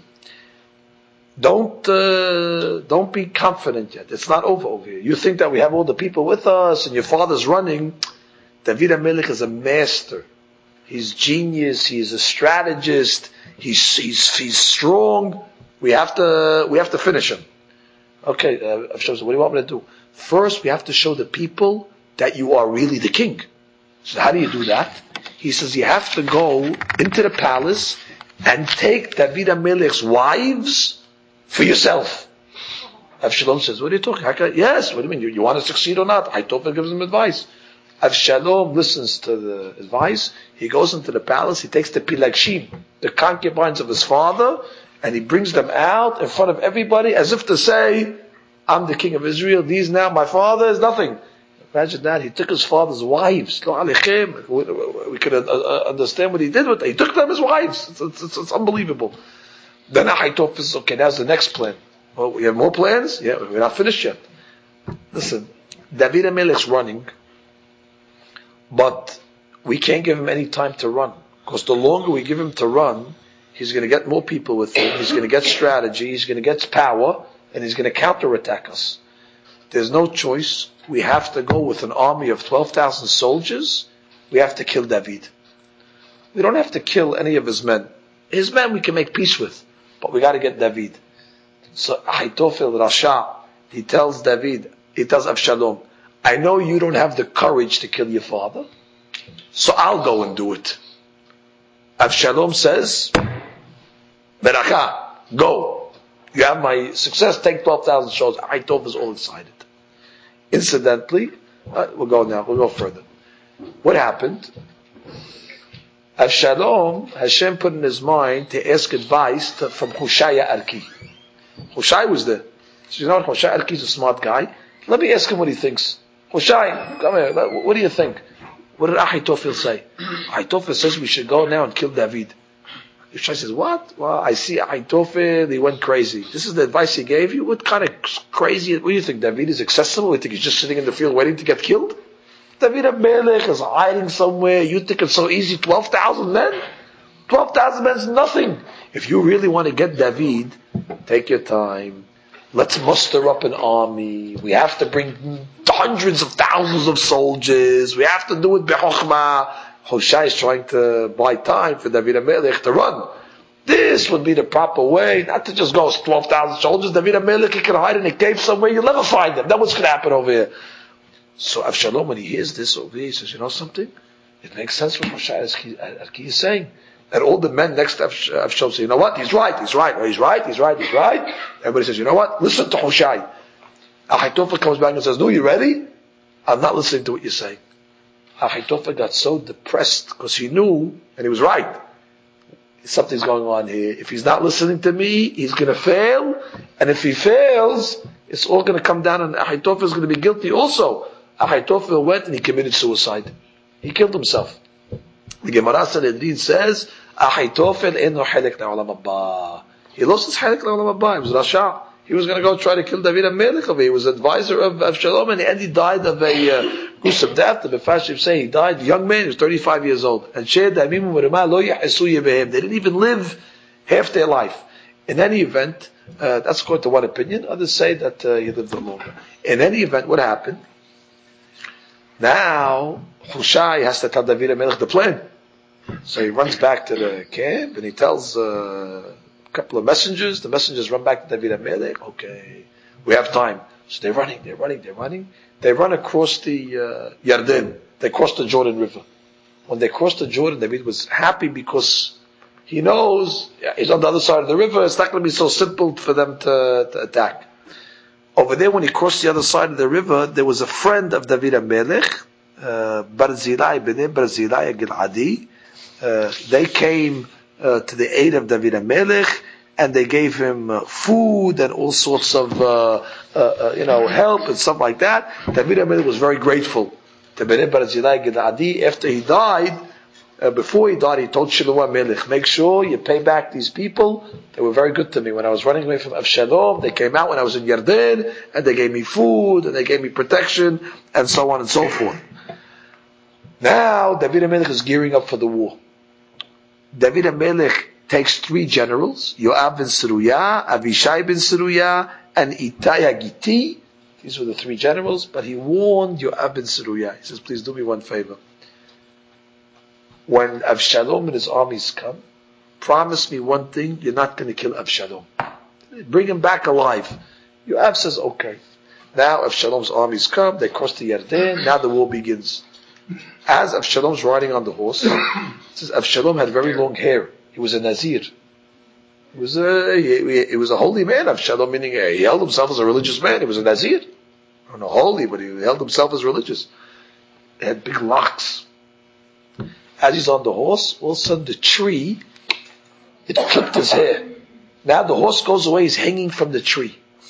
don't, uh, don't be confident yet. It's not over over here. You think that we have all the people with us and your father's running. David HaMelech is a master. He's genius. He's a strategist. He's, he's, he's strong. We have to, we have to finish him. Okay, uh, what do you want me to do? First, we have to show the people that you are really the king. So how do you do that? He says you have to go into the palace and take David HaMelech's wives for yourself. Avshalom says, what are you talking about? Yes, what do you mean? You, you want to succeed or not? Ahitophel gives him advice. Avshalom listens to the advice. He goes into the palace. He takes the pilagshim, the concubines of his father, and he brings them out in front of everybody as if to say, I'm the king of Israel. These now, my father is nothing. Imagine that. He took his father's wives. We could understand what he did with them. He took them as wives. It's, it's, it's, it's unbelievable. Then Ahitophel says, okay, that's the next plan. Well, we have more plans? Yeah, we're not finished yet. Listen, David HaMelech's running, but we can't give him any time to run. Because the longer we give him to run, he's going to get more people with him, he's going to get strategy, he's going to get power, and he's going to counterattack us. There's no choice. We have to go with an army of twelve thousand soldiers. We have to kill David. We don't have to kill any of his men. His men we can make peace with, but we got to get David. So Ahitophel Rasha, he tells David, he tells Avshalom, I know you don't have the courage to kill your father, so I'll go and do it. Avshalom says, Beracha, go. You have my success, take twelve thousand soldiers. Ahitophel is all excited. Incidentally, uh, we'll go now, we'll go further. What happened? Avshalom, Hashem put in his mind to ask advice to, from Hushai Arki. Hushai was there. So you know what, Hushai Arki is a smart guy. Let me ask him what he thinks. Hushai, come here, what do you think? What did Ahitophel say? Ahitophel says we should go now and kill David. Hushai says, what? Well, I see Ahitophel, he went crazy. This is the advice he gave you? What kind of crazy, what do you think, David is accessible? You think he's just sitting in the field waiting to get killed? David HaMelech is hiding somewhere. You think it's so easy? twelve thousand men? twelve thousand men is nothing. If you really want to get David, take your time. Let's muster up an army. We have to bring hundreds of thousands of soldiers. We have to do it bechokhmah. Hushai is trying to buy time for David HaMelech to run. This would be the proper way, not to just go twelve thousand soldiers. David HaMelech, he can hide in a cave somewhere. You'll never find him. That's what's going to happen over here. So Avshalom, when he hears this over here, he says, you know something? It makes sense what Hushai Arki is saying. And all the men next to Avshalom say, you know what? He's right, he's right, oh, he's right, he's right, he's right. Everybody says, you know what? Listen to Hushai. Ahitophel comes back and says, no, you ready? I'm not listening to what you're saying. Ahitophel got so depressed because he knew, and he was right, something's going on here. If he's not listening to me, he's going to fail. And if he fails, it's all going to come down and Ahitophel is going to be guilty also. Ahitophel went and he committed suicide. He killed himself. The Gemara Sanhedrin says, Ahitophel eno halek le'olam haba. He lost his halek le'olam haba. He was Rasha. He was going to go try to kill David HaMelech. He was advisor of Avshalom, and and he died of a uh, gruesome death. The Mefashim say he died, a young man, he was thirty-five years old. And They didn't even live half their life. In any event, uh, that's according to one opinion. Others say that uh, he lived longer. In any event, what happened? Now, Hushai has to tell David HaMelech the plan. So he runs back to the camp and he tells uh, a couple of messengers. The messengers run back to David HaMelech. Okay, we have time. So they're running, they're running, they're running. They run across the uh, Yarden. They cross the Jordan River. When they crossed the Jordan, David was happy because he knows he's on the other side of the river. It's not going to be so simple for them to, to attack. Over there, when he crossed the other side of the river, there was a friend of David HaMelech, uh, Barzilai, Bnei Barzilai Giladi. Uh, they came uh, to the aid of David HaMelech, and they gave him uh, food and all sorts of, uh, uh, uh, you know, help and stuff like that. David HaMelech was very grateful to Bnei Barzilai Giladi. After he died, uh, before he died, he told Shiloh HaMelech, make sure you pay back these people. They were very good to me. When I was running away from Avshalom, they came out when I was in Yarden, and they gave me food, and they gave me protection, and so on and so forth. Now, David HaMelech is gearing up for the war. David HaMelech takes three generals, Yoav ben Seruya, Avishai ben Seruya, and Ittai HaGiti. These were the three generals, but he warned Yoav ben Seruya. He says, please do me one favor. When Avshalom and his armies come, promise me one thing, you're not going to kill Avshalom. Bring him back alive. Yoav says, okay. Now Avshalom's armies come, they cross the Yarden, now the war begins. As Avshalom's riding on the horse, it says Avshalom had very long hair. He was a Nazir. He was a, he, he was a holy man, Avshalom, meaning he held himself as a religious man. He was a Nazir. I don't know, holy, but he held himself as religious. He had big locks. As he's on the horse, all of a sudden the tree, it clipped his hair. Now the horse goes away, he's hanging from the tree.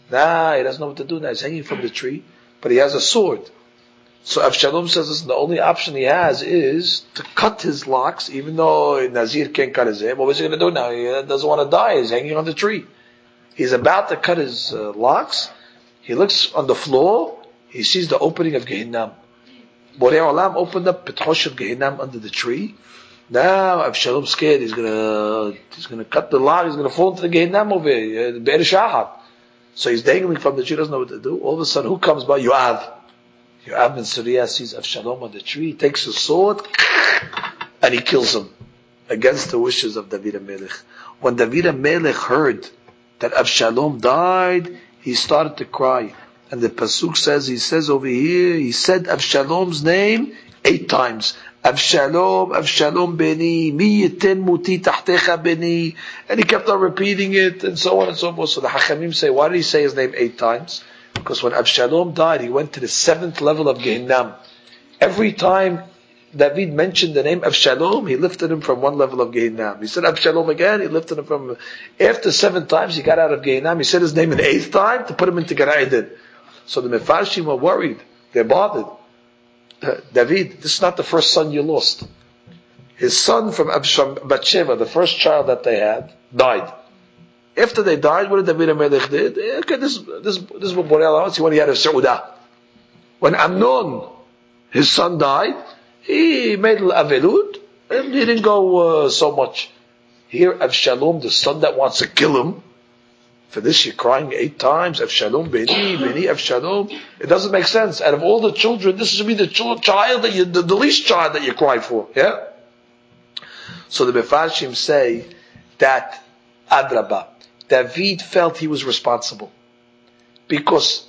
Nah, he doesn't know what to do now. He's hanging from the tree, but he has a sword. So Avshalom says, listen, the only option he has is to cut his locks, even though Nazir can't cut his hair. But what's he going to do now? He doesn't want to die. He's hanging on the tree. He's about to cut his uh, locks. He looks on the floor. He sees the opening of Gehinnom. Borei Olam opened up Petchosh of Gehinnom under the tree. Now Avshalom's scared. He's gonna he's gonna cut the lock. He's gonna fall into the Gehinnom over here, the Be'er Shahat. So he's dangling from the tree. Doesn't know what to do. All of a sudden, who comes by? Yoav. Yoav ben Suriyah sees Avshalom on the tree. He takes his sword and he kills him against the wishes of David HaMelech. When David HaMelech heard that Avshalom died, he started to cry. And the pasuk says, he says over here, he said Avshalom's name eight times. Avshalom, Avshalom beni, mi yiten muti tahtecha beni. And he kept on repeating it, and so on and so forth. So the Hachamim say, why did he say his name eight times? Because when Avshalom died, he went to the seventh level of Gehinnom. Every time David mentioned the name Avshalom, he lifted him from one level of Gehinnom. He said Avshalom again, he lifted him from... After seven times, he got out of Gehinnom. He said his name an eighth time to put him into Gan Eden. So the Mefarshim were worried. They're bothered. Uh, David, this is not the first son you lost. His son from Absham, Bathsheba, the first child that they had, died. After they died, what did David HaMelech did? Okay, this, this, this is what Borei wants. When he had a Seudah. When Amnon, his son, died, he made al-Avelut, and he didn't go uh, so much. Here, Avshalom, the son that wants to kill him, for this you're crying eight times, Avshalom, Beni, Beni, Avshalom. It doesn't make sense. Out of all the children, this should be the child that you, the, the least child that you cry for. Yeah? So the Mefarshim say that Adrabah, David felt he was responsible. Because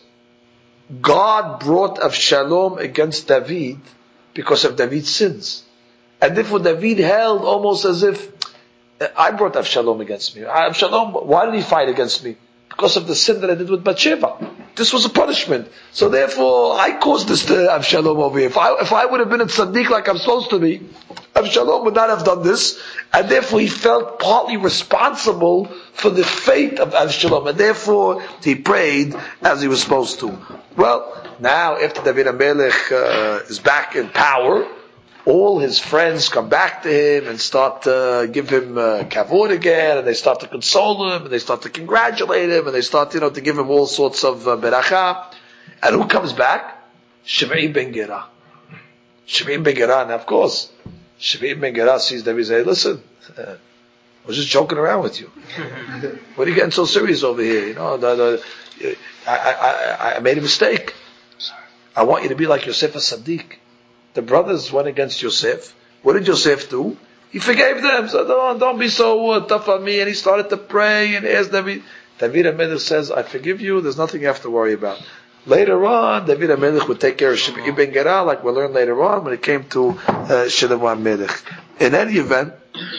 God brought Avshalom against David because of David's sins. And therefore David held almost as if, I brought Avshalom against me. Avshalom, why did he fight against me? Because of the sin that I did with Bathsheba. This was a punishment. So therefore, I caused this to Avshalom over here. If I, if I would have been a tzaddik like I'm supposed to be, Avshalom would not have done this. And therefore, he felt partly responsible for the fate of Avshalom. And therefore, he prayed as he was supposed to. Well, now, after David HaMelech uh, is back in power, all his friends come back to him and start to give him uh, kavod again, and they start to console him, and they start to congratulate him, and they start, you know, to give him all sorts of uh, beracha. And who comes back? Shimei ben Gera. Shimei ben Gera, and of course, Shimei ben Gera sees David and says, listen, uh, I was just joking around with you. What are you getting so serious over here? You know, the, the, I, I, I made a mistake. I want you to be like Yosef HaSaddiq. The brothers went against Yosef. What did Yosef do? He forgave them. So don't, don't be so uh, tough on me. And he started to pray and ask David. David HaMelech says, I forgive you. There's nothing you have to worry about. Later on, David HaMelech would take care of Shimei ben Gera, like we'll learn later on when it came to uh, Shlomo HaMelech. In any event,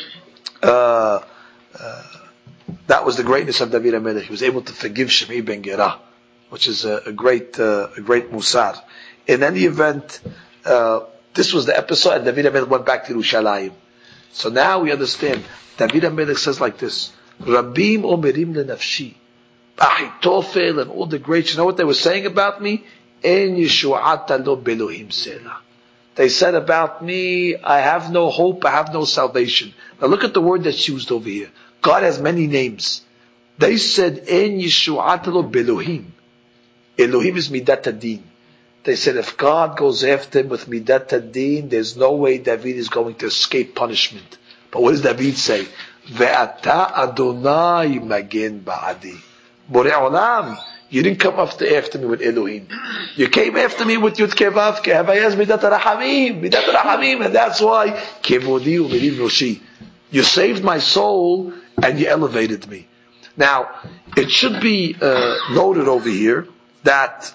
uh, uh, that was the greatness of David HaMelech. He was able to forgive Shimei ben Gera, which is a, a great, uh, a great musar. In any event, Uh, this was the episode, and David HaMelech went back to Yerushalayim. So now we understand. David HaMelech says like this: Rabim omerim lenafshi, Ahitofel, and all the greats. You know what they were saying about me? En yeshuata lo belohim sela. They said about me, I have no hope, I have no salvation. Now look at the word that's used over here. God has many names. They said En yeshuata lo belohim. Elohim is midat adin. They said if God goes after him with midat adin, there's no way David is going to escape punishment. But what does David say? Ve'ata Adonai magen ba'adi. Borei Olam, you didn't come after, after me with Elohim. You came after me with Yud Kevavke. Havayaz midat rahamim, midat rahamim, and that's why kevodi u'mirim roshi. You saved my soul and you elevated me. Now, it should be uh, noted over here that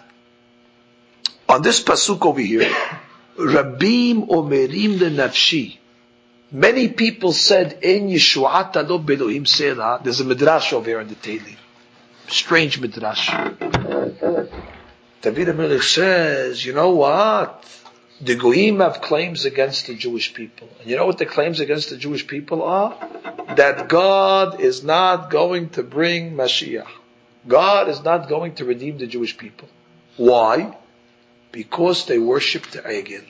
on this pasuk over here, Rabim omerim lenafshi. Many people said, "En Yeshuata lo belohim sela." There's a midrash over here in the Tehillim. Strange midrash. David HaMelech says, "You know what? The Goyim have claims against the Jewish people. And you know what the claims against the Jewish people are? That God is not going to bring Mashiach. God is not going to redeem the Jewish people. Why? Because they worshipped the Egel.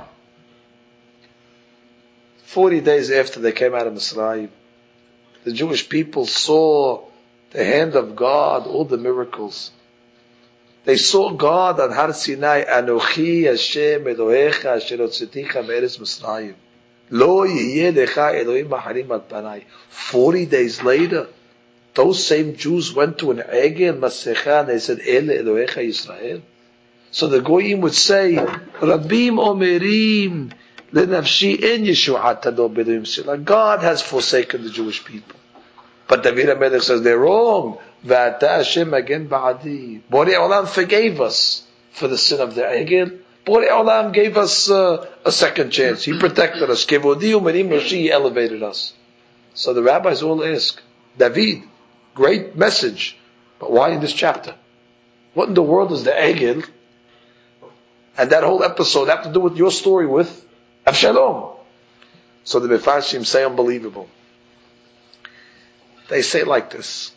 Forty days after they came out of Mitzrayim, the Jewish people saw the hand of God, all the miracles. They saw God on Har Sinai, Anochi Hashem Elohecha Asher Hotzeticha Me'eretz Mitzrayim. Lo yiyeh lecha Elohim acharim al panai. Forty days later, those same Jews went to an Egel Masecha and they said, Ele Elohecha Yisrael. So the Goyim would say, Rabim Omerim Lenafshi En Yeshuat Ado Bedoim Sila. God has forsaken the Jewish people. But David HaMelech says they're wrong. V'ata Hashem again ba'adi. Borei Olam forgave us for the sin of the Egel. Borei Olam gave us uh, a second chance. He protected us. Kevodi Umerim Rashi, He elevated us. So the rabbis all ask, David, great message, but why in this chapter? What in the world is the Egel and that whole episode have to do with your story with Avshalom? So the Mefarshim say unbelievable. They say like this.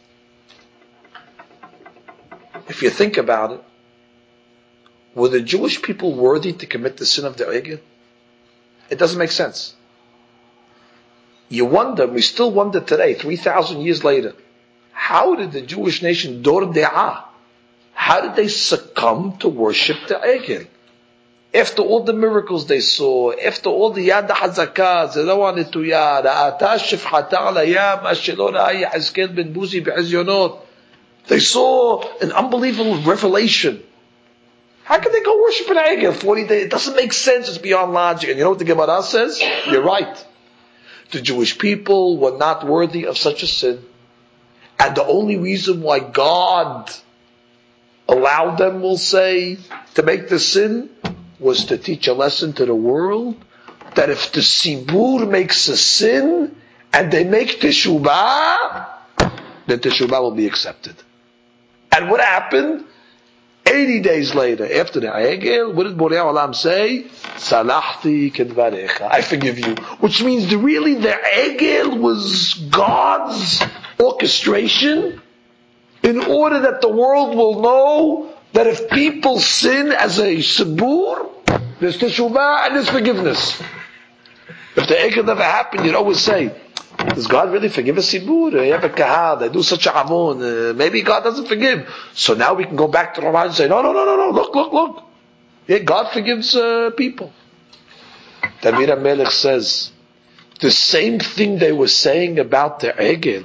If you think about it, were the Jewish people worthy to commit the sin of the Egel? It doesn't make sense. You wonder, we still wonder today, three thousand years later, how did the Jewish nation, Dor De'ah, how did they succumb to worship the Egel? After all the miracles they saw, after all the Yad HaZakah, Zelawa Netuya, Ra'ata Shifhata Alayam, Ashelon Ha'ay Hazkel Ben Buzi Be'ezyonot, they saw an unbelievable revelation. How can they go worship an Egel forty days? It doesn't make sense, it's beyond logic. And you know what the Gemara says? You're right. The Jewish people were not worthy of such a sin. And the only reason why God allowed them, we'll say, to make the sin was to teach a lesson to the world that if the Sibur makes a sin and they make teshuvah, then teshuvah will be accepted. And what happened? Eighty days later, after the Egel, what did Borei Olam say? Salachti kedvarecha. I forgive you. Which means the, really the Egel was God's orchestration in order that the world will know that if people sin as a Sibur, there's teshuvah and there's forgiveness. If the Egel never happened, you'd always say, does God really forgive a Sibur? They have a kahal, they do such a avon, uh, maybe God doesn't forgive. So now we can go back to Ramah and say, no, no, no, no, no, look, look, look. Yeah, God forgives uh, people. David HaMelech says, the same thing they were saying about the Egel,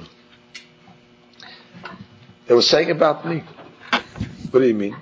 they were saying about me. What do you mean?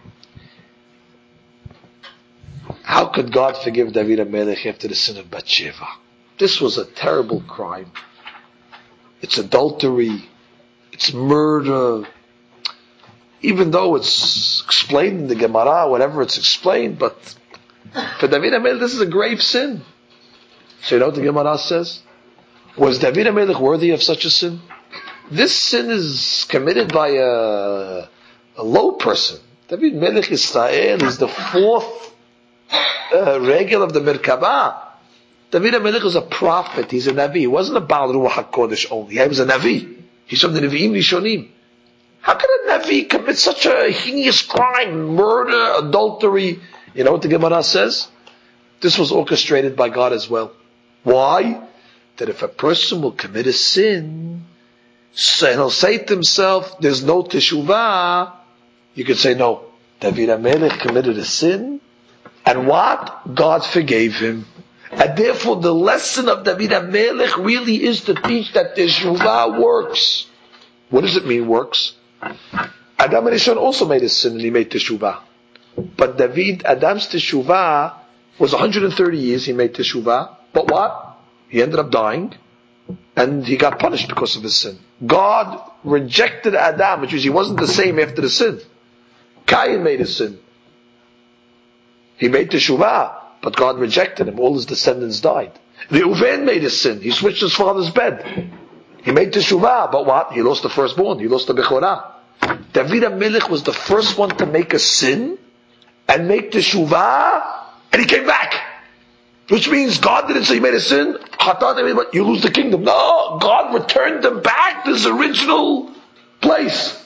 How could God forgive David HaMelech after the sin of Bathsheba? This was a terrible crime. It's adultery. It's murder. Even though it's explained in the Gemara, whatever it's explained, but for David HaMelech, this is a grave sin. So you know what the Gemara says? Was David HaMelech worthy of such a sin? This sin is committed by a, a low person. David Melech Israel is the fourth uh, regel of the Merkabah. David HaMelech was a prophet. He's a Navi. He wasn't a Baal Ruach HaKodesh only. He was a Navi. He's from the Nevi'im Rishonim. How can a Navi commit such a heinous crime? Murder, adultery. You know what the Gemara says? This was orchestrated by God as well. Why? That if a person will commit a sin, so he'll say to himself, there's no teshuvah, you could say, no, David HaMelech committed a sin, and what? God forgave him. And therefore the lesson of David HaMelech really is to teach that teshuvah works. What does it mean, works? Adam HaRishon also made a sin and he made teshuvah. But David, Adam's teshuvah was one hundred thirty years he made teshuvah, but what? He ended up dying, and he got punished because of his sin. God rejected Adam, which means he wasn't the same after the sin. Cain made a sin. He made teshuvah, but God rejected him. All his descendants died. Reuven made a sin. He switched his father's bed. He made teshuvah, but what? He lost the firstborn. He lost the Bechorah. David HaMelech was the first one to make a sin and make teshuvah, and he came back. Which means God didn't say he made a sin, but you lose the kingdom. No, God returned them back to his original place.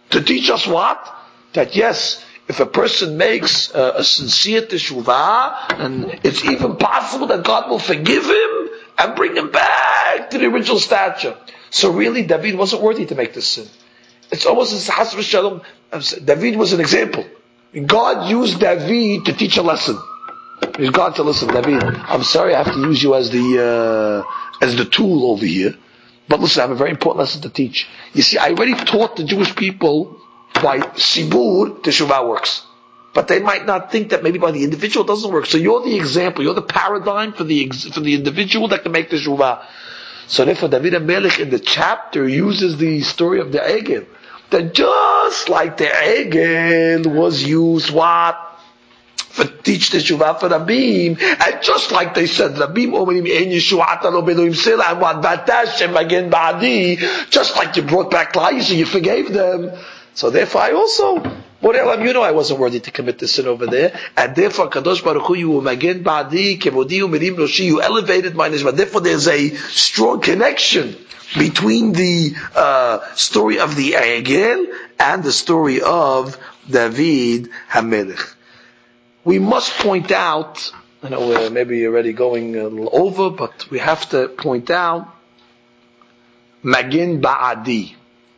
To teach us what? That yes, if a person makes a, a sincere teshuvah, and it's even possible that God will forgive him and bring him back to the original stature. So really, David wasn't worthy to make this sin. It's almost as Hasr Shalom. David was an example. God used David to teach a lesson. He's God to listen, David, I'm sorry I have to use you as the uh, as the tool over here. But listen, I have a very important lesson to teach. You see, I already taught the Jewish people by Sibur, Teshuvah works. But they might not think that maybe by the individual it doesn't work. So you're the example, you're the paradigm for the for the individual that can make Teshuvah. So therefore David HaMelech in the chapter uses the story of the Egel. That just like the Egel was used, what? For teach the Teshuvah for Rabim, and just like they said, Rabim Omerim Ein Yeshuata Lo Beloim Sela, and what Batashem again Ba'adi, just like you brought back Klai, so you forgave them. So therefore I also, Bore'elam, you know I wasn't worthy to commit the sin over there, and therefore Kadosh Baruch Hu, you again Ba'adi, Kevodi Umerim Roshi, you elevated my neshama. Therefore there's a strong connection between the uh, story of the Egel and the story of David HaMelech. We must point out, I know we're maybe already going a little over, but we have to point out Magin Ba'adi.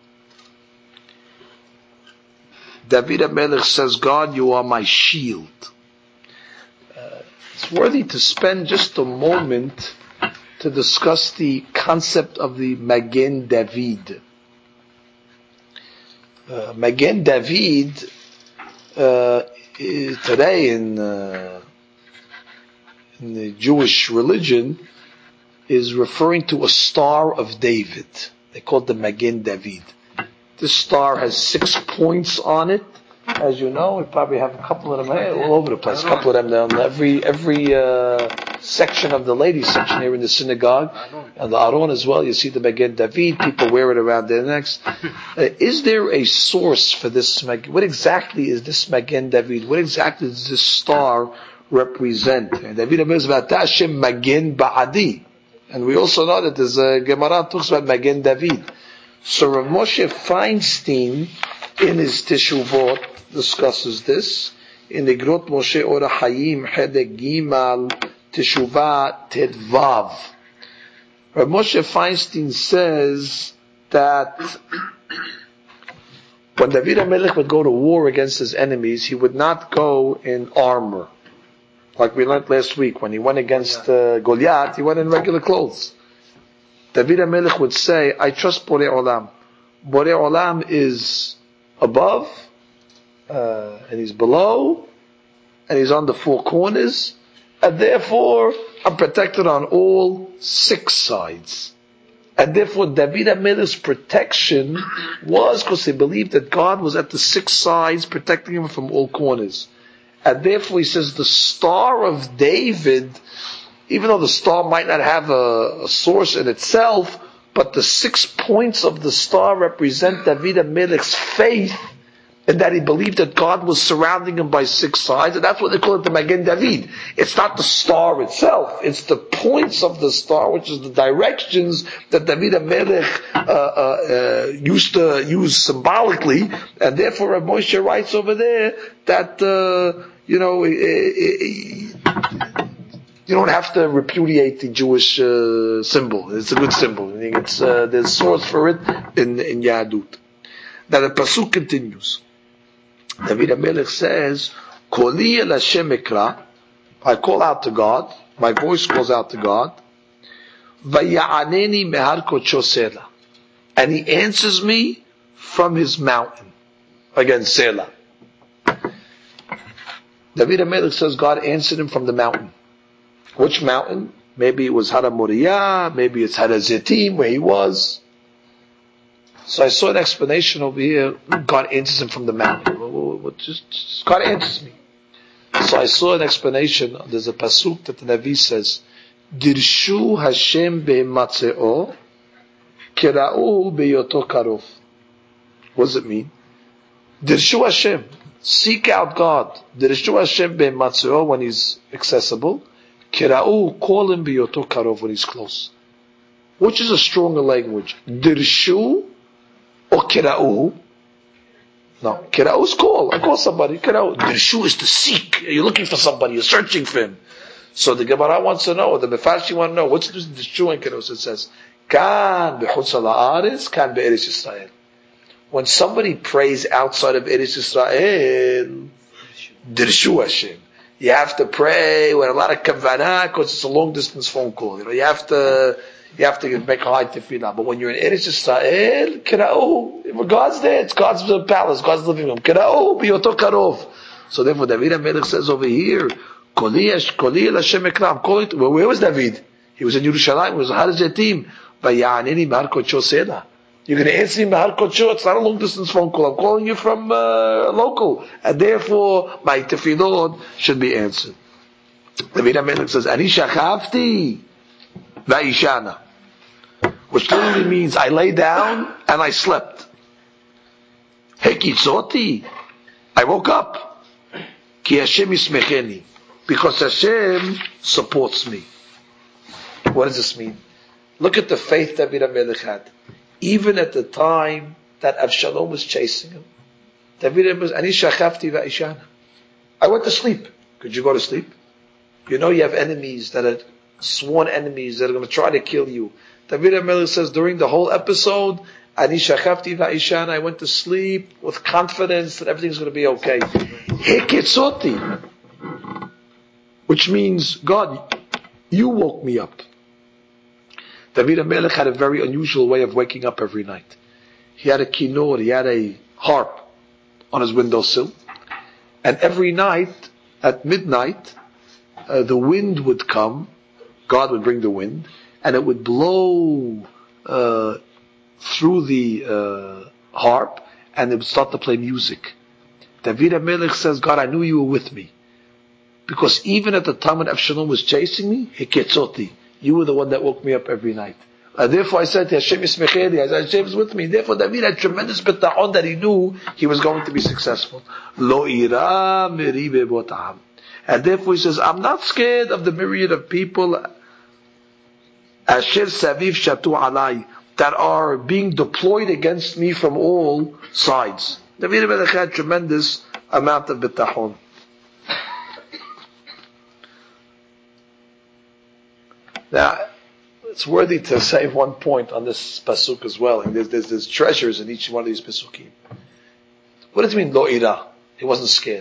David HaMelech says, God, you are my shield. Uh, it's worthy to spend just a moment to discuss the concept of the Magin David. Uh, Magin David, uh, today in, uh, in the Jewish religion is referring to a star of David. They call it the Magin David. This star has six points on it. As you know, we probably have a couple of them all over the place. A couple of them down every every uh, section of the ladies section here in the synagogue, and the Aron as well. You see the Magin David. People wear it around their necks. Uh, is there a source for this? What exactly is this Magin David? What exactly does this star represent? And David is about Hashem Magin Ba'adi, and we also know that there's a Gemara talks about Magin David. So Rav Moshe Feinstein in his Teshuvot discusses this in the Grot Moshe Ora Hayim Hedek Gimal Teshuvah Tedvav. Rav Moshe Feinstein says that when David HaMelech would go to war against his enemies, he would not go in armor. Like we learned last week, when he went against uh, Goliath, he went in regular clothes. David HaMelech would say, I trust Borei Olam. Borei Olam is above, uh, and he's below, and he's on the four corners, and therefore I'm protected on all six sides. And therefore David HaMelech's protection was because he believed that God was at the six sides protecting him from all corners. And therefore he says the Star of David, even though the star might not have a, a source in itself, but the six points of the star represent David HaMelech's faith, and that he believed that God was surrounding him by six sides, and that's what they call it the Magin David. It's not the star itself, it's the points of the star, which is the directions that David HaMelech uh, uh, uh, used to use symbolically, and therefore Rav Moshe writes over there that, uh, you know, it, it, it, you don't have to repudiate the Jewish uh, symbol. It's a good symbol. I think it's uh, there's source for it in in Yahadut. Now the pasuk continues. David HaMelech says, "Koli el Hashem ekra." I call out to God. My voice calls out to God. Vaya'aneni mehar kodsho sela, and He answers me from His mountain. Again, Sela. David HaMelech says God answered him from the mountain. Which mountain? Maybe it was Har Moriah, maybe it's Har Zetim, where he was. So I saw an explanation over here. God answers him from the mountain. Just, just, God answers me. So I saw an explanation. There's a pasuk that the Navi says, Dirshu Hashem be'matzeo, kira'u be'yoto karov. What does it mean? Dirshu Hashem. Seek out God. Dirshu Hashem be'matzeo, when He's accessible. Kira'u, call Him biyoto karov, when He's close. Which is a stronger language? Dirshu or kira'u? No, kira'u is call. I call somebody. Kira'u. Dirshu is to seek. You're looking for somebody. You're searching for him. So the Gemara wants to know, the Mefarshi want to know, what's the dirshu and kira'u? So it says, Kan b'chutz ha'aretz, kan be'eretz Yisrael. When somebody prays outside of Eretz Yisrael, dirshu Hashem. You have to pray with a lot of kavanah because it's a long distance phone call. You know, you have to, you have to make a high tefillah. But when you're in Eretz Yisrael, kira'u, if God's there, it's God's palace, God's living room. Kira'u, biyoto karov. So therefore, David HaMelech says over here, Koli Hashem ekram. Where was David? He was in Yerushalayim. He was in Har Zetim. Vaya'anini b'har kodsho selah. You're going to answer me b'har kodsho. It's not a long distance phone call. I'm calling you from uh, local, and therefore my tefillot should be answered. David HaMelech says, Ani shachavti va'ishana, which literally means I lay down and I slept. Hekitzoti, I woke up. Ki Hashem yismecheni, because Hashem supports me. What does this mean? Look at the faith David HaMelech had. Even at the time that Avshalom was chasing him, David HaMelech was, Ani shachavti va'ishana. I went to sleep. Could you go to sleep? You know you have enemies that are sworn enemies that are going to try to kill you. David HaMelech says during the whole episode, Ani shachavti va'ishana, I went to sleep with confidence that everything's going to be okay. Heketzoti, which means, God, you woke me up. David HaMelech had a very unusual way of waking up every night. He had a kinor, he had a harp on his windowsill, and every night at midnight, uh, the wind would come. God would bring the wind, and it would blow uh, through the uh, harp, and it would start to play music. David HaMelech says, God, I knew you were with me, because even at the time when Avshalom was chasing me, Heketzoti, you were the one that woke me up every night. Uh, therefore I said, Hashem yismecheni, Hashem is with me. Therefore David had tremendous bitachon that he knew he was going to be successful. Lo ira meribe botam. And therefore he says, I'm not scared of the myriad of people Asher saviv shatu alai, that are being deployed against me from all sides. David HaMelech had tremendous amount of bitachon. Now, it's worthy to say one point on this pasuk as well. And there's, there's, there's treasures in each one of these pasukim. What does it mean, lo ira? He wasn't scared.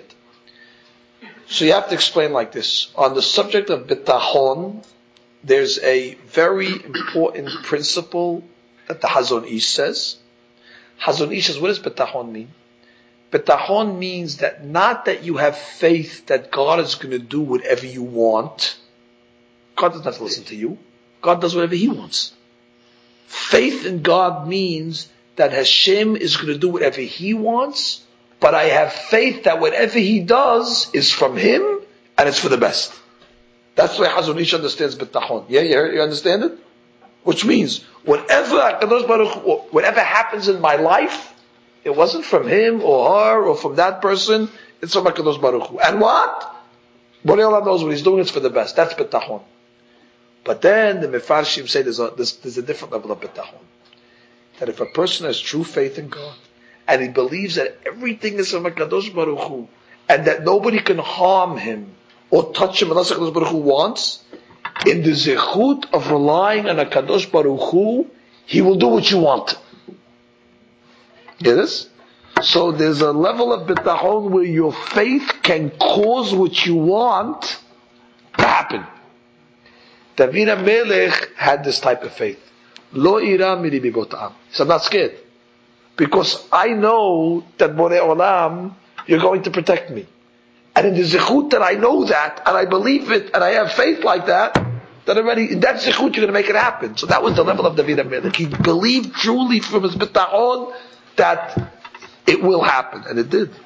So you have to explain like this. On the subject of bitachon, there's a very important principle that the Hazon Ish says. Hazon Ish says, what does bitachon mean? Bitachon means that not that you have faith that God is going to do whatever you want. God doesn't have to listen to you. God does whatever He wants. Faith in God means that Hashem is going to do whatever He wants, but I have faith that whatever He does is from Him and it's for the best. That's why Hazon Ish understands bitachon. Yeah, you, you understand it? Which means whatever HaKadosh Baruch Hu, whatever happens in my life, it wasn't from him or her or from that person. It's from HaKadosh Baruch Hu. And what? Borei Olam knows what He's doing. It's for the best. That's bitachon. But then the Mefarshim say there's a, there's, there's a different level of bitachon. That if a person has true faith in God, and he believes that everything is from HaKadosh Baruch Hu, and that nobody can harm him or touch him unless HaKadosh Baruch Hu wants, in the zechut of relying on HaKadosh Baruch Hu, He will do what you want. Get this? So there's a level of bitachon where your faith can cause what you want to happen. David HaMelech had this type of faith. Lo ira miribi botam. He said, I'm not scared. Because I know that Borei Olam, you're going to protect me. And in the zechut that I know that, and I believe it, and I have faith like that, that already, in that zechut you're going to make it happen. So that was the level of David HaMelech. He believed truly from his bitachon that it will happen. And it did.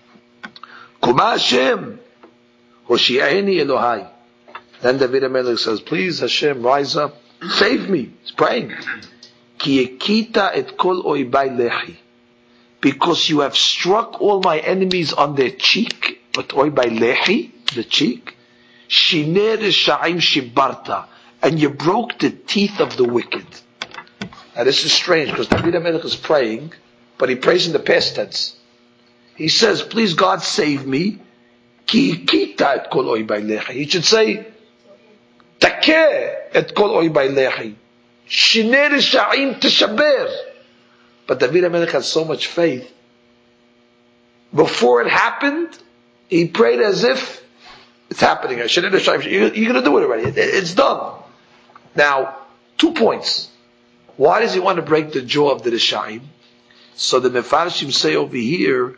Kuma Hashem, Hoshi'eni Elohai. Then David HaMelech says, please Hashem, rise up, save me. He's praying. Ki ekita et kol oibai lehi. Because you have struck all my enemies on their cheek, but oibai lehi, the cheek, shiner sha'im shibarta, and you broke the teeth of the wicked. Now this is strange, because David HaMelech is praying, but he prays in the past tense. he says, please God save me. Ki kita et kol oibay lechi. He should say, takeh et kol oibay lechi. Shinei risha'im teshaber. But David HaMelech had so much faith. Before it happened, he prayed as if it's happening. Shinei risha'im. You're going to do it already. It's done. Now, two points. Why does he want to break the jaw of the Rishayim? So the Mefarshim say over here,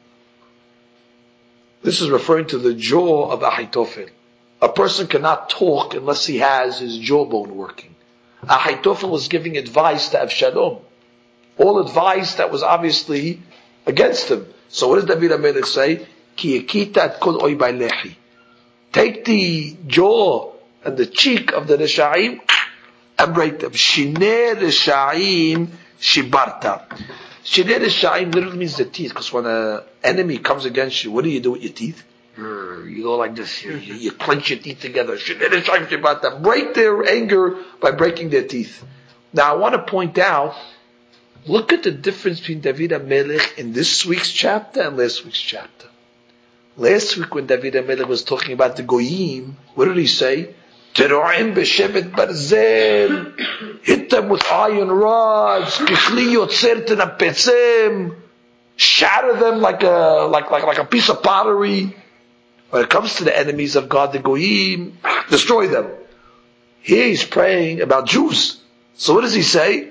this is referring to the jaw of Ahitophel. A person cannot talk unless he has his jawbone working. Ahitophel was giving advice to Avshalom. All advice that was obviously against him. So what does David HaMelech say? Ki yakita et kol oibay lechi. Take the jaw and the cheek of the Rishayim and break them. Shinei Rishayim shibarta. Shinei Rishayim literally means the teeth, because when an enemy comes against you, what do you do with your teeth? You go like this, you, you clench your teeth together. Shinei Rishayim shibarta. Break their anger by breaking their teeth. Now I want to point out, look at the difference between David HaMelech in this week's chapter and last week's chapter. Last week when David HaMelech was talking about the Goyim, what did he say? Teroim b'shevet barzel, hit them with iron rods, kichli yotzerten apetzem, shatter them like a like like like a piece of pottery. When it comes to the enemies of God, the Goyim, destroy them. Here he's praying about Jews. So what does he say?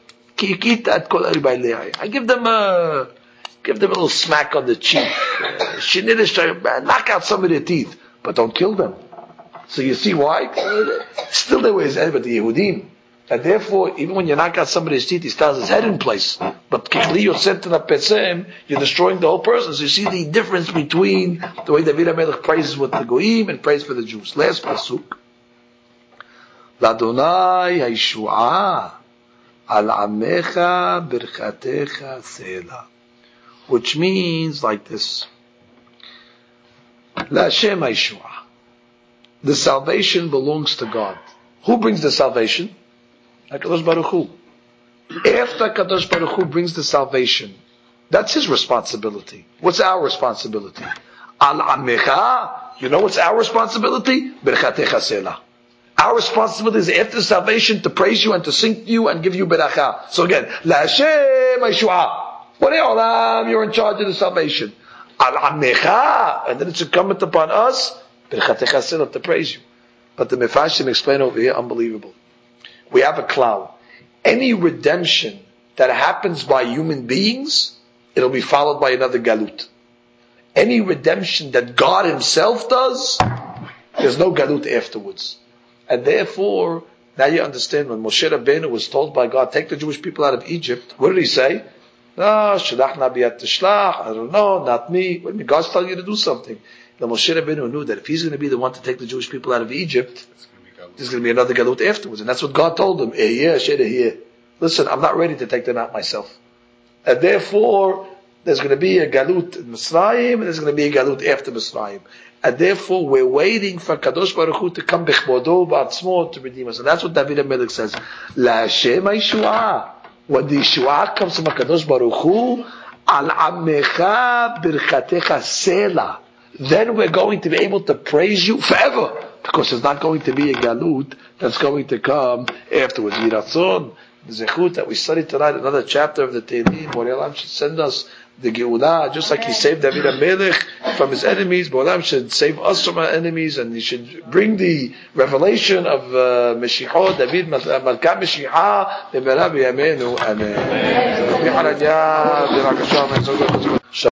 I give them a give them a little smack on the cheek, knock out some of their teeth, but don't kill them. So you see why? Still there was but the Yehudim. And therefore, even when you knock out somebody's teeth, he still has his head in place. But you're destroying the whole person. So you see the difference between the way David HaMelech praises with the Goyim and prays for the Jews. Last pasuk. L'Adonai ha'yishu'ah al amecha birchatecha selah. Which means like this. La'Hashem ha'yishu'ah. The salvation belongs to God. Who brings the salvation? HaKadosh Baruch Hu. After HaKadosh Baruch Hu brings the salvation, that's his responsibility. What's our responsibility? Al amecha. You know what's our responsibility? Birchatecha selah. Our responsibility is after salvation to praise you and to sing to you and give you beracha. So again, La'Hashem ha'yishu'ah. What olam? You're in charge of the salvation. Al amecha. And then it's incumbent upon us to praise you. But the Mefarshim explain over here, unbelievable. We have a cloud. Any redemption that happens by human beings, it'll be followed by another galut. Any redemption that God himself does, there's no galut afterwards. And therefore, now you understand when Moshe Rabbeinu was told by God, take the Jewish people out of Egypt, what did he say? No, shalach nabiyat tishlach, I don't know, not me. What do you mean? God's telling you to do something. The Moshe Rabbeinu knew that if he's going to be the one to take the Jewish people out of Egypt, there's going to be another galut afterwards. And that's what God told him. Listen, I'm not ready to take them out myself. And therefore, there's going to be a galut in Mitzrayim, and there's going to be a galut after Mitzrayim. And therefore, we're waiting for Kadosh Baruch Hu to come b'chbodo ba'atzmo to redeem us. And that's what David HaMelech says. La'Hashem ha'yishu'ah. When the Yishu'ah comes from Kadosh Baruch Hu, al amecha birchatecha selah. Then we're going to be able to praise you forever. Because there's not going to be a galut that's going to come afterwards. Yiratzon, the zechut that we studied tonight, another chapter of the Tehillim, Borei Olam should send us the Geulah, just like he saved David HaMelech from his enemies. Borei Olam should save us from our enemies, and he should bring the revelation of uh, Meshiach, David Malka Meshiach, B'mera b'yameinu. Amen.